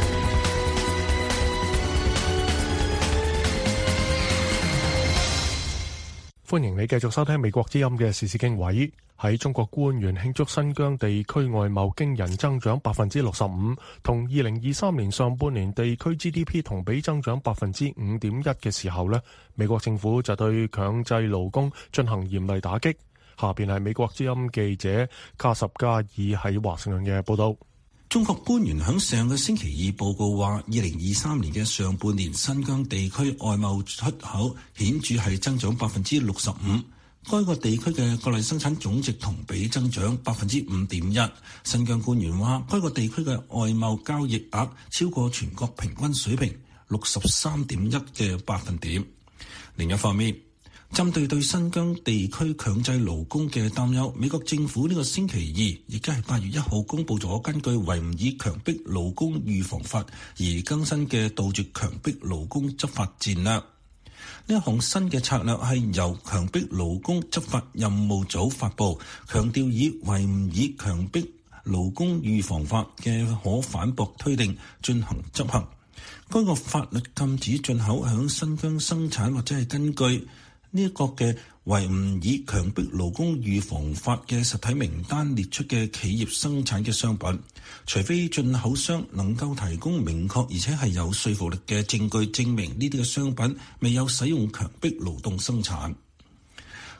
歡迎你繼續收聽美國之音嘅時事經緯。喺中國官員慶祝新疆地區外貿驚人增長百分之六十五，同二零二三年上半年地區 G D P 同比增長百分之五點一嘅時候呢，美國政府就對強制勞工進行嚴厲打擊。下邊係美國之音記者卡什加爾喺華盛頓嘅報道。 中國官員喺上個星期二報告話，二零二三年嘅上半年新疆地區外貿出口顯著係增長百分之六十五，該個地區嘅國內生產總值同比增長百分之五點一。新疆官員話，該個地區嘅外貿交易額超過全國平均水平六十三點一嘅百分點。另一方面，針對對新疆地區強制勞工嘅擔憂，美國政府呢個星期二，亦即係八月一號公佈咗根據維吾爾強迫勞工預防法而更新嘅杜絕強迫勞工執法戰略。呢一項新嘅策略係由強迫勞工執法任務組發布，強調以維吾爾強迫勞工預防法嘅可反駁推定進行執行。該個法律禁止進口響新疆生產或者係根據呢一個嘅維吾爾強迫勞工預防法嘅實體名單列出嘅企業生產嘅商品，除非進口商能夠提供明確而且係有說服力嘅證據證明呢啲嘅商品未有使用強迫勞動生產。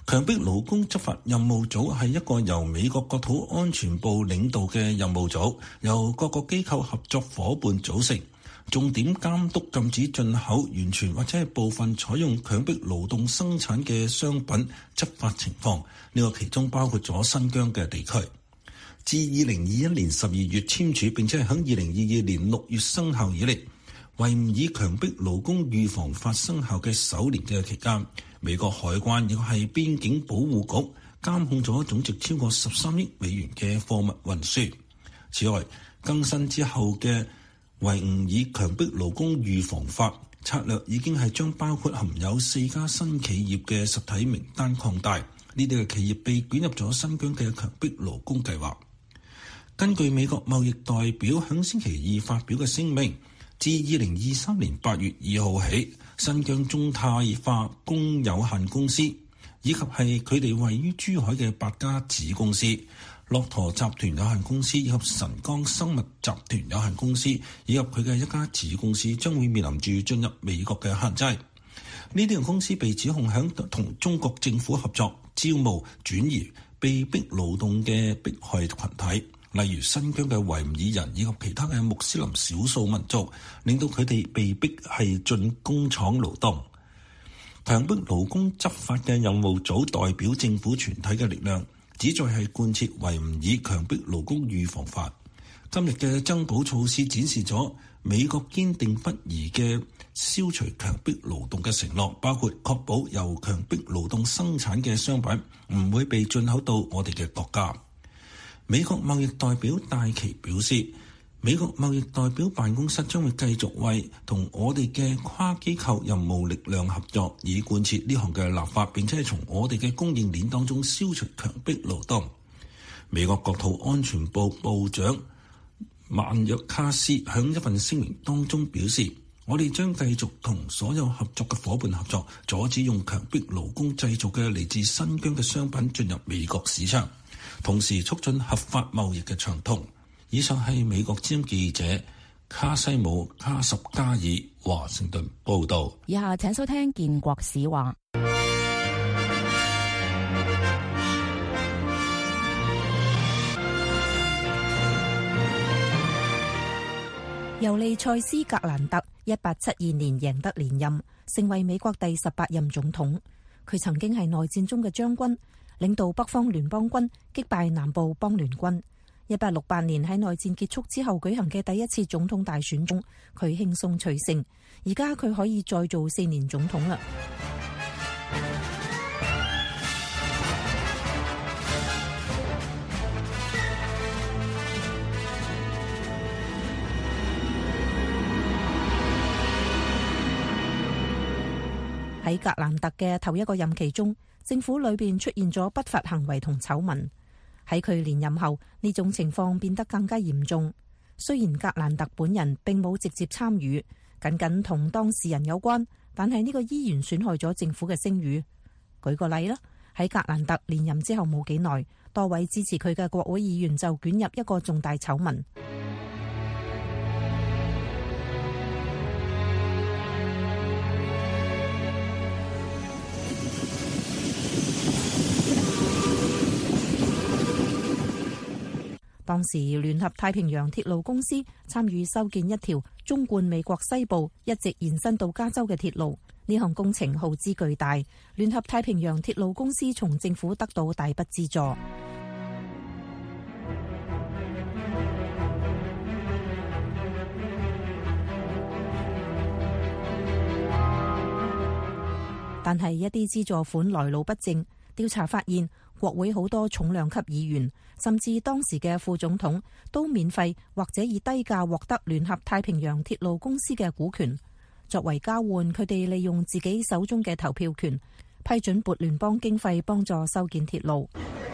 強迫勞工執法任務組係一個由美國國土安全部領導嘅任務組，由各個機構合作夥伴組成，重點監督禁止進口完全或者係部分採用強迫勞動生產嘅商品執法情況。呢個其中包括咗新疆嘅地區。自二零二一年十二月簽署並且係喺二零二二年六月生效以嚟，維吾爾強迫勞工預防法生效嘅首年嘅期間，美國海關亦係邊境保護局監控咗總值超過十三億美元嘅貨物運輸。此外，更新之後嘅維吾爾強迫勞工預防法策略已經係將包括含有四家新企業嘅實體名單擴大，呢啲嘅企業被捲入咗新疆嘅強迫勞工計劃。根據美國貿易代表響星期二發表嘅聲明，自二零二三年八月二號起，新疆中泰化工有限公司以及係佢哋位於珠海嘅八家子公司、駱駝集團有限公司以及晨光生物集團有限公司以及佢嘅一家子公司將會面臨住進入美國嘅限制。呢啲公司被指控響同中國政府合作招募、轉移被逼勞動嘅迫害群體，例如新疆嘅維吾爾人以及其他嘅穆斯林少數民族，令到佢哋被逼係進工廠勞動。強迫勞工執法嘅任務組代表政府全體嘅力量，旨在係貫徹維吾爾強迫勞工預防法。今日嘅增補措施展示咗美國堅定不移嘅消除強迫勞動嘅承諾，包括確保由強迫勞動生產嘅商品唔會被進口到我哋嘅國家。美國貿易代表戴琪表示，美國貿易代表辦公室將會繼續為同我哋嘅跨機構任務力量合作，以貫徹呢項嘅立法，並且係從我哋嘅供應鏈當中消除強迫勞動。美國國土安全部部長曼約卡斯喺一份聲明當中表示，我哋將繼續同所有合作嘅夥伴合作，阻止用強迫勞工製造嘅嚟自新疆嘅商品進入美國市場，同時促進合法貿易嘅暢通。以上係美國之音記者卡西姆卡什加爾華盛頓報道。 以下請收聽建國史話。尤利塞斯格蘭特一八七二年贏得連任，成為美國第十八任總統。佢曾經係內戰中嘅將軍，領導北方聯邦軍擊敗南部邦聯軍。一八六八年喺內戰結束之後舉行嘅第一次總統大選中，佢輕鬆取勝。而家佢可以再做四年總統啦。喺格蘭特嘅頭一個任期中，政府裏邊出現咗不法行為同醜聞。喺佢連任後，呢種情況變得更加嚴重。雖然格蘭特本人並冇直接參與，僅僅同當事人有關，但係呢個依然損害咗政府嘅聲譽。舉個例啦，喺格蘭特連任之後冇幾耐，多位支持佢嘅國會議員就捲入一個重大醜聞。當時聯合太平洋鐵路公司參與修建一條縱貫美國西部一直延伸到加州嘅鐵路，呢項工程耗資巨大，聯合太平洋鐵路公司從政府得到大筆資助。但係一啲資助款來路不正，調查發現國會好多重量級議員，甚至當時嘅副總統都免費或者以低價獲得聯合太平洋鐵路公司嘅股權，作為交換，佢哋利用自己手中嘅投票權批准撥聯邦經費幫助修建鐵路。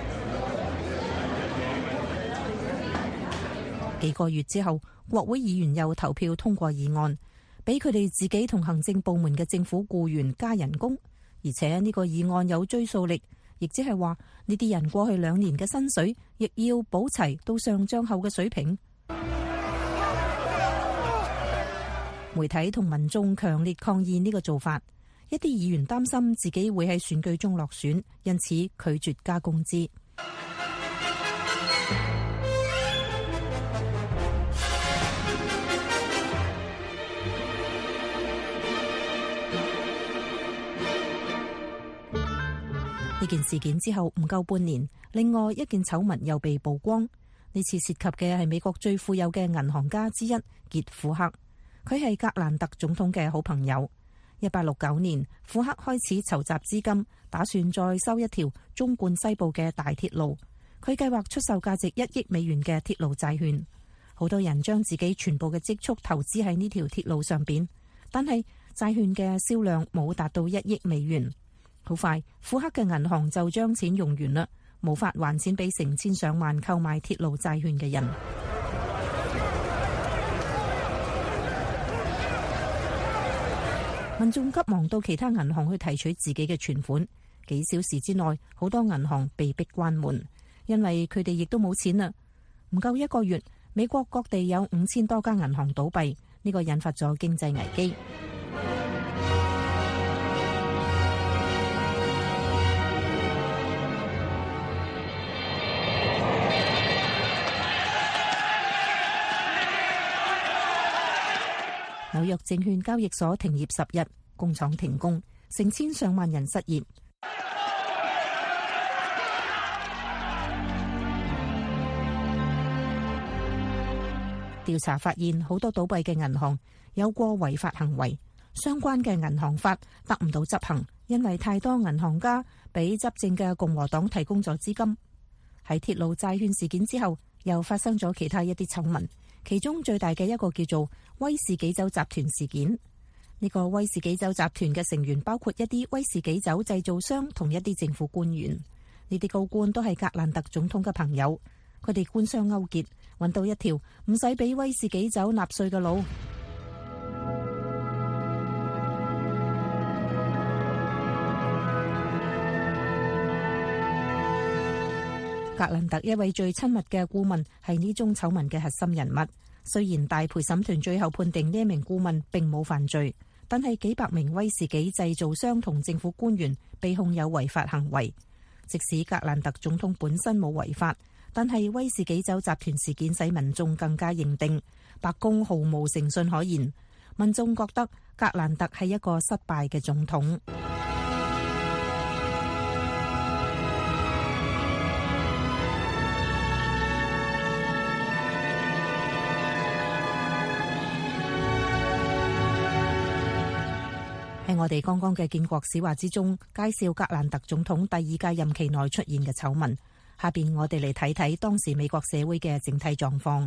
幾個月之後，國會議員又投票通過議案，俾佢哋自己同行政部門嘅政府僱員加人工，而且呢個議案有追溯力。亦即係話，呢啲人過去兩年嘅薪水，亦要補齊到上漲後嘅水平。媒體同民眾強烈抗議呢個做法， 一啲議員擔心自己會喺選舉中落選，因此拒絕加工資。呢件事件之後唔夠半年，另外一件醜聞又被曝光。呢次涉及嘅係美國最富有嘅銀行家之一傑庫克，佢係格蘭特總統嘅好朋友。一八六九年，庫克開始籌集資金，打算再修一條縱貫西部嘅大鐵路。佢計劃出售價值一億美元嘅鐵路債券。好多人將自己全部嘅積蓄投資喺呢條鐵路上邊，但係債券嘅銷量冇達到一億美元。好快，庫克嘅銀行就將錢用完啦，無法還錢俾成千上萬購買鐵路債券嘅人。民眾急忙到其他銀行去提取自己嘅存款，幾小時之內，好多銀行被迫關門，因為佢哋亦都冇錢啦。唔夠一個月，美國各地有五千多間銀行倒閉，呢個引發咗經濟危機。紐約證券交易所停業十日，工廠停工，成千上萬人失業。調查發現，好多倒閉嘅銀行有過違法行為，相關嘅銀行法得唔到執行，因為太多銀行家俾執政嘅共和黨提供咗資金。喺鐵路債券事件之後，又發生咗其他一啲醜聞。其中最大嘅一個叫做威士忌酒集團事件。呢個威士忌酒集團嘅成員包括一啲威士忌酒製造商同一啲政府官員。呢啲高官都係格蘭特總統嘅朋友，佢哋官商勾結，揾到一條唔使俾威士忌酒納稅嘅路。格蘭特一位最親密嘅顧問係呢宗醜聞嘅核心人物。雖然大陪審團最後判定呢一名顧問並冇犯罪，但係幾百名威士忌製造商同政府官員被控有違法行為。即使格蘭特總統本身冇違法，但係威士忌酒集團事件使民眾更加認定白宮毫無誠信可言。民眾覺得格蘭特係一個失敗嘅總統。喺我哋剛剛嘅建國史話之中，介紹格蘭特總統第二屆任期內出現嘅醜聞。下邊我哋嚟睇睇當時美國社會嘅整體狀況。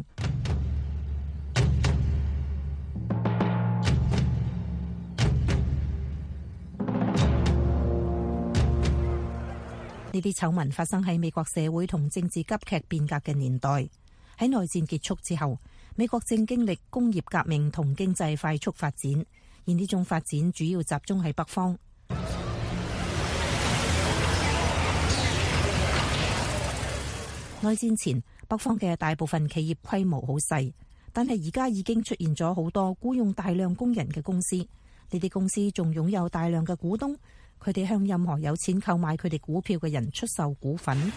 呢啲醜聞發生喺美國社會同政治急劇變革嘅年代。喺內戰結束之後，美國正經歷工業革命同經濟快速發展。而呢種發展主要集中喺北方。內戰前，北方嘅大部分企業規模好細，但係而家已經出現咗好多僱用大量工人嘅公司。呢啲公司仲擁有大量嘅股東，佢哋向任何有錢購買佢哋股票嘅人出售股份。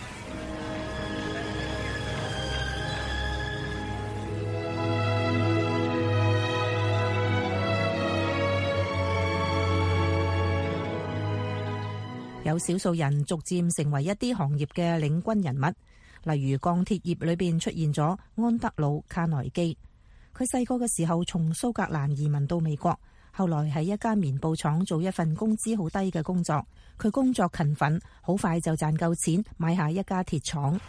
有少數人逐漸成為一啲行業嘅領軍人物，例如鋼鐵業裏邊出現咗安德魯卡內基。佢細個嘅時候從蘇格蘭移民到美國，後來喺一間棉布廠做一份工資好低嘅工作。佢工作勤奮，好快就賺夠錢買下一家鐵廠。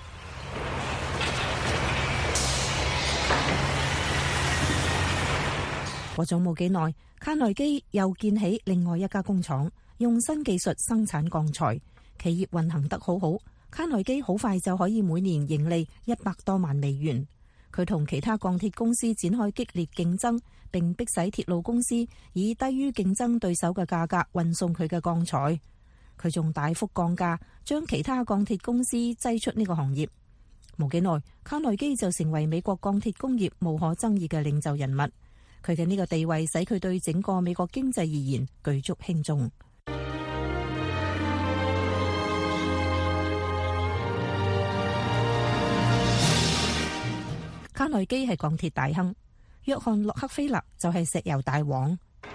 過咗冇幾耐，卡內基又建起另外一家工廠，用新技術生產鋼材，企業運行得好好。卡內基好快就可以每年盈利一百多萬美元。佢同其他鋼鐵公司展開激烈競爭，並迫使鐵路公司以低於競爭對手嘅價格運送佢嘅鋼材。佢仲大幅降價，將其他鋼鐵公司擠出呢個行業。冇幾耐，卡內基就成為美國鋼鐵工業無可爭議嘅領袖人物。佢嘅呢個地位使佢對整個美國經濟而言舉足輕重。 內基係鋼鐵大亨，約翰洛克菲勒就係石油大王。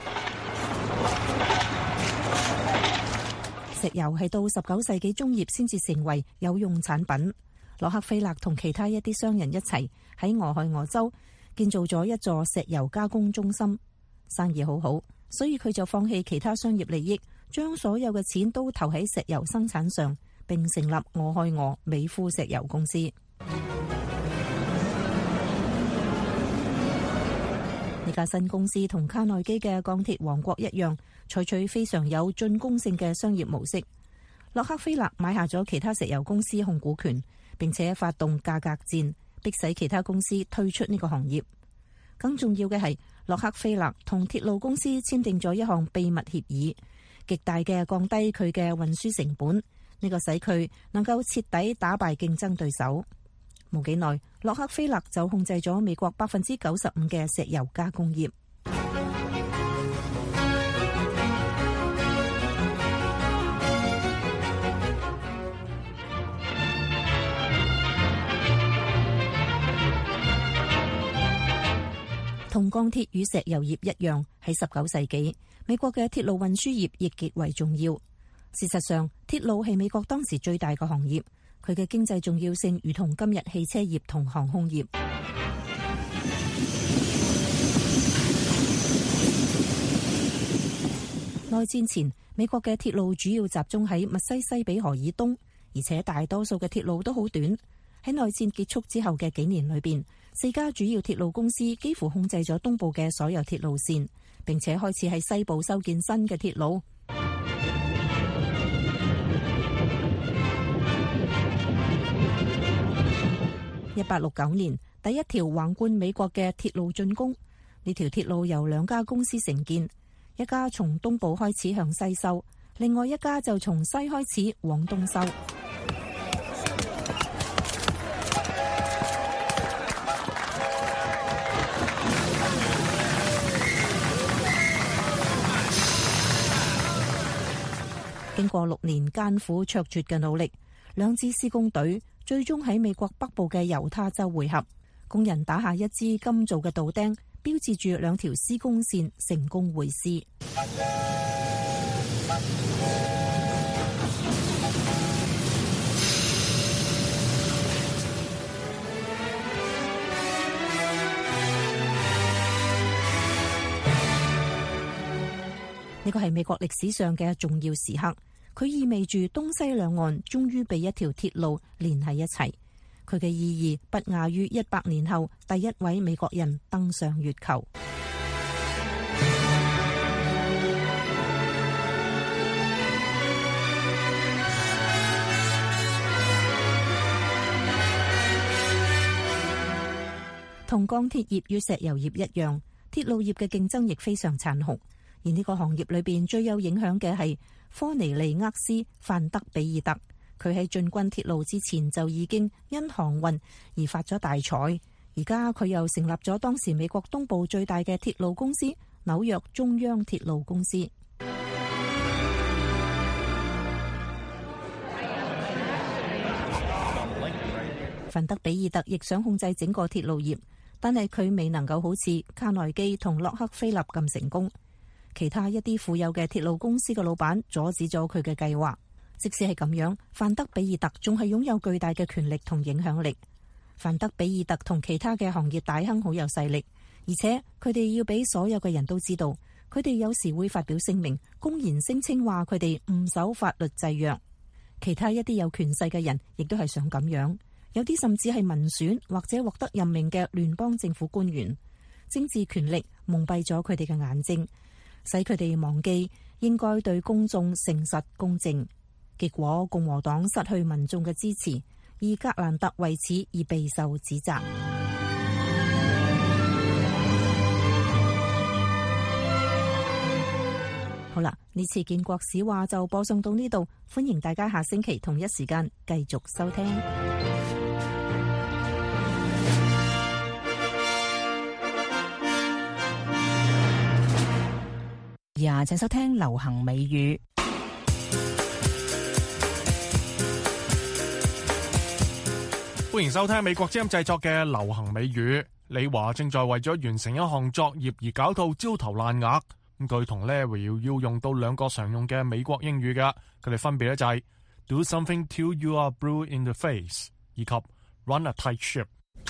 石油係到十九世紀中葉先至成為有用產品。洛克菲勒同其他一啲商人一齊喺俄亥俄州建造咗一座石油加工中心，生意好好，所以佢就放棄其他商業利益，將所有嘅錢都投喺石油生產上，並成立俄亥俄美孚石油公司。呢家新公司同卡內基嘅鋼鐵王國一樣，採取非常有進攻性嘅商業模式。洛克菲勒買下咗其他石油公司控股權，並且發動價格戰，迫使其他公司退出呢個行業。更重要嘅係，洛克菲勒同鐵路公司簽訂咗一項秘密協議，極大嘅降低佢嘅運輸成本，呢個使佢能夠徹底打敗競爭對手。冇幾耐，洛克菲勒就控制咗美國百分之九十五嘅石油加工業。同鋼鐵與石油業一樣，喺十九世紀，美國嘅鐵路運輸業亦極為重要。事實上，鐵路係美國當時最大嘅行業，佢嘅經濟重要性如同今日汽車業同航空業。內戰前，美國嘅鐵路主要集中喺密西西比河以東，而且大多數嘅鐵路都好短。喺內戰結束之後嘅幾年裏邊，四家主要鐵路公司幾乎控制咗東部嘅所有鐵路線，並且開始喺西部修建新嘅鐵路。一八六九年，第一條橫貫美國嘅鐵路竣工。呢條鐵路由兩家公司承建，一家從東部開始向西修，另外一家就從西開始往東修。經過六年艱苦卓絕嘅努力，兩支施工隊最終喺美國北部嘅猶他州會合。工人打下一支金做嘅鍍釘，標誌住兩條施工線成功會師。呢個係美國歷史上嘅重要時刻，佢意味住東西兩岸終於被一條鐵路連喺一齊。佢嘅意義不亞於一百年後第一位美國人登上月球。同鋼鐵業與石油業一樣，鐵路業嘅競爭亦非常殘酷。而呢個行業裏邊最有影響嘅係科尼利厄斯范德比爾特，佢喺進軍鐵路之前就已經因航運而發咗大財。而家佢又成立咗當時美國東部最大嘅鐵路公司紐約中央鐵路公司。范德比爾特亦想控制整個鐵路業，但係佢未能夠好似卡內基同洛克菲勒咁成功。其他一啲富有嘅鐵路公司嘅老闆阻止咗佢嘅計劃。即使係咁樣，范德比爾特仲係擁有巨大嘅權力同影響力。范德比爾特同其他嘅行業大亨好有勢力，而且佢哋要俾所有嘅人都知道，佢哋有時會發表聲明，公然聲稱話佢哋唔守法律制約。其他一啲有權勢嘅人亦都係想咁樣，有啲甚至係民選或者獲得任命嘅聯邦政府官員。政治權力蒙蔽咗佢哋嘅眼睛，使佢哋忘記應該對公眾誠實公正。結果共和黨失去民眾嘅支持，而格蘭特為此而備受指責。好啦，呢次建國史話就播送到呢度，歡迎大家下星期同一時間繼續收聽。呀，請收聽流行美語。 歡迎收聽美國之音製作嘅流行美語。李華正在為咗完成一項作業而搞到焦頭爛額。咁佢同 Larry 要用到兩個常用嘅美國英語㗎，佢哋分別咧就係 do something till you are blue in the face 以及 run a tight ship。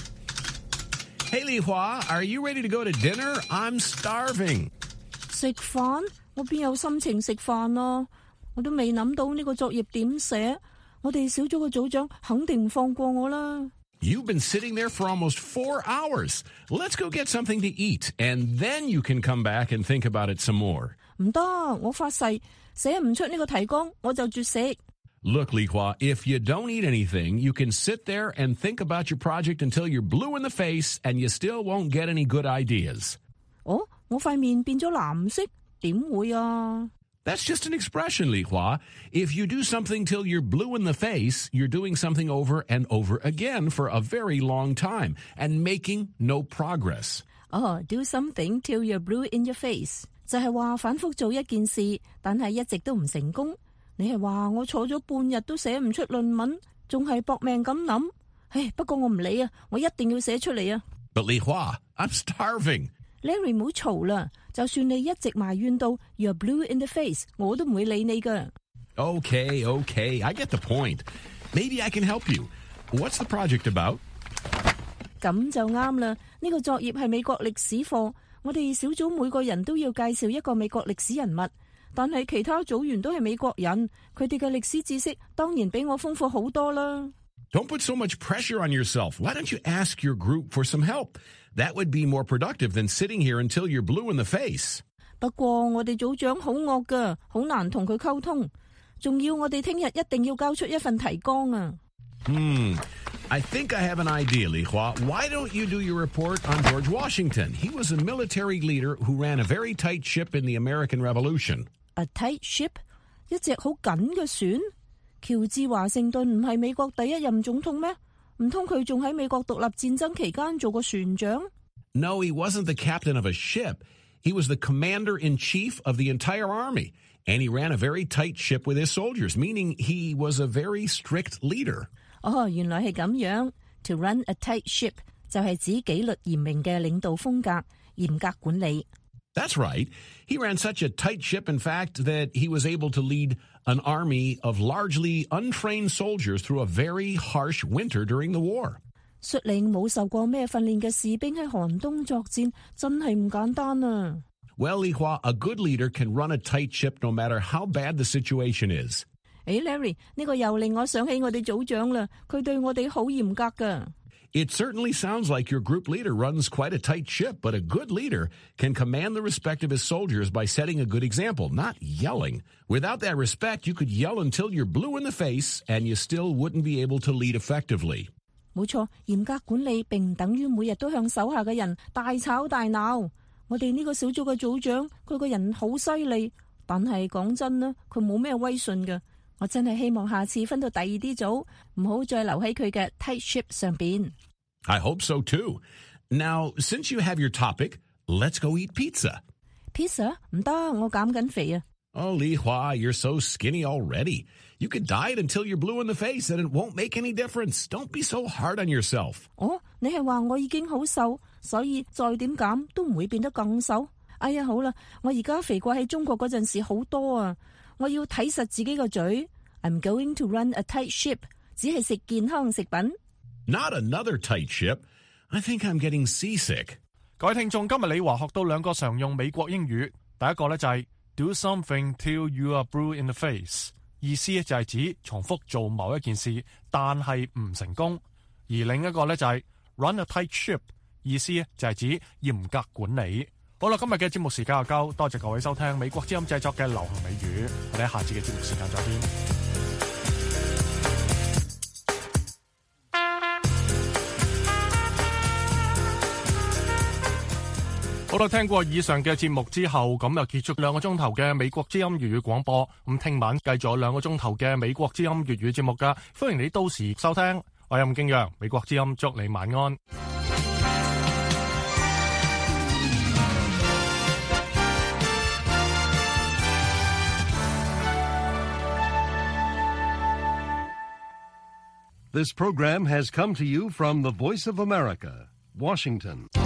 Hey 李華 are you ready to go to dinner? I'm starving。 食飯？我邊有心情食飯啊？我都未諗到呢個作業點寫。我哋小組嘅組長肯定唔放過我啦。 You've been sitting there for almost four hours. Let's go get something to eat, and then you can come back and think about it some more. 唔得，我發誓寫唔出呢個提綱，我就絕食。 Look, Li Hua, if you don't eat anything, you can sit there and think about your project until you're blue in the face, and you still won't get any good ideas. 哦，我塊面變咗藍色，點會啊 ？That's just an expression, Li Hua. If you do something till you're blue in the face, you're doing something over and over again for a very long time and making no progress. 哦、oh, do something till you're blue in your face 就係話反覆做一件事，但係一直都唔成功。你係話我坐咗半日都寫唔出論文，仲係搏命咁諗。唉，不過我唔理啊，我一定要寫出嚟啊。 But Li Hua, I'm starving.Larry 唔好嘈啦，就算你一直埋怨到 you're blue in the face， 我都唔會理你噶。 Okay, okay, I get the point. Maybe I can help you. What's the project about? 咁就啱啦，呢個作業係美國歷史課，我哋小組每個人都要介紹一個美國歷史人物，但係其他組員都係美國人，佢哋嘅歷史知識當然比我豐富好多啦。 Don't put so much pressure on yourself. Why don't you ask your group for some help?That would be more productive than sitting here until you're blue in the face. 不過我哋組長好惡噶，好難同佢溝通，仲要我哋聽日一定要交出一份提綱啊。 Hmm, I think I have an idea, Li Hua. Why don't you do your report on George Washington? He was a military leader who ran a very tight ship in the American Revolution. A tight ship? 一隻好緊嘅船？喬治華盛頓唔係美國第一任總統咩？唔通佢仲喺美國獨立戰爭期間做過船長？ No, he wasn't the captain of a ship. He was the commander-in-chief of the entire army, and he ran a very tight ship with his soldiers, meaning he was a very strict leader. 哦，原來係咁樣。To run a tight ship 就係指紀律嚴明嘅領導風格，嚴格管理。 That's right. He ran such a tight ship, in fact, that he was able to lead an army of largely untrained soldiers through a very harsh winter during the war. 率領冇受過咩訓練嘅士兵喺寒冬作戰，真係唔簡單啊。 Well, Li Hua, a good leader can run a tight ship no matter how bad the situation is. 誒 Larry， 呢個又令我想起我哋組長啦，佢對我哋好嚴格㗎。 It certainly sounds like your group leader runs quite a tight ship, but a good leader can command the respect of his soldiers by setting a good example, not yelling. Without that respect, you could yell until you're blue in the face, and you still wouldn't be able to lead effectively. 冇錯，嚴格管理並唔等於每日都向手下嘅人大吵大鬧。我哋呢個小組嘅組長，佢個人好犀利，但係講真啦，佢冇咩威信㗎。我真係希望下次分到第二啲組，唔好再留喺佢嘅 tight ship 上邊。 I hope so too. Now, since you have your topic, let's go eat pizza. Pizza? 唔得，我減緊肥啊。 Oh, Li Hua, you're so skinny already. You could diet until you're blue in the face and it won't make any difference. Don't be so hard on yourself. 哦，你係話我已經好瘦，所以再點減都唔會變得更瘦？哎呀，好啦，我而家肥過喺中國嗰陣時好多啊。我要睇實自己個嘴。I'm going to run a tight ship， 只係食健康食品。 Not another tight ship. I think I'm getting seasick. 各位聽眾，今日李華學到兩個常用美國英語。第一個咧就係 do something till you are blue in the face， 意思就係指重複做某一件事，但係唔成功。而另一個咧就係 run a tight ship， 意思就係指嚴格管理。好啦，今日嘅節目時間就夠，多謝各位收聽美國之音製作嘅流行美語，我哋喺下次嘅節目時間再見。好啦，聽過以上嘅節目之後，咁就結束兩個鐘頭嘅美國之音粵語廣播。咁聽晚繼續有兩個鐘頭嘅美國之音粵語節目噶，歡迎你到時收聽。我係吳敬陽，美國之音祝你晚安。 This program has come to you from the Voice of America, Washington.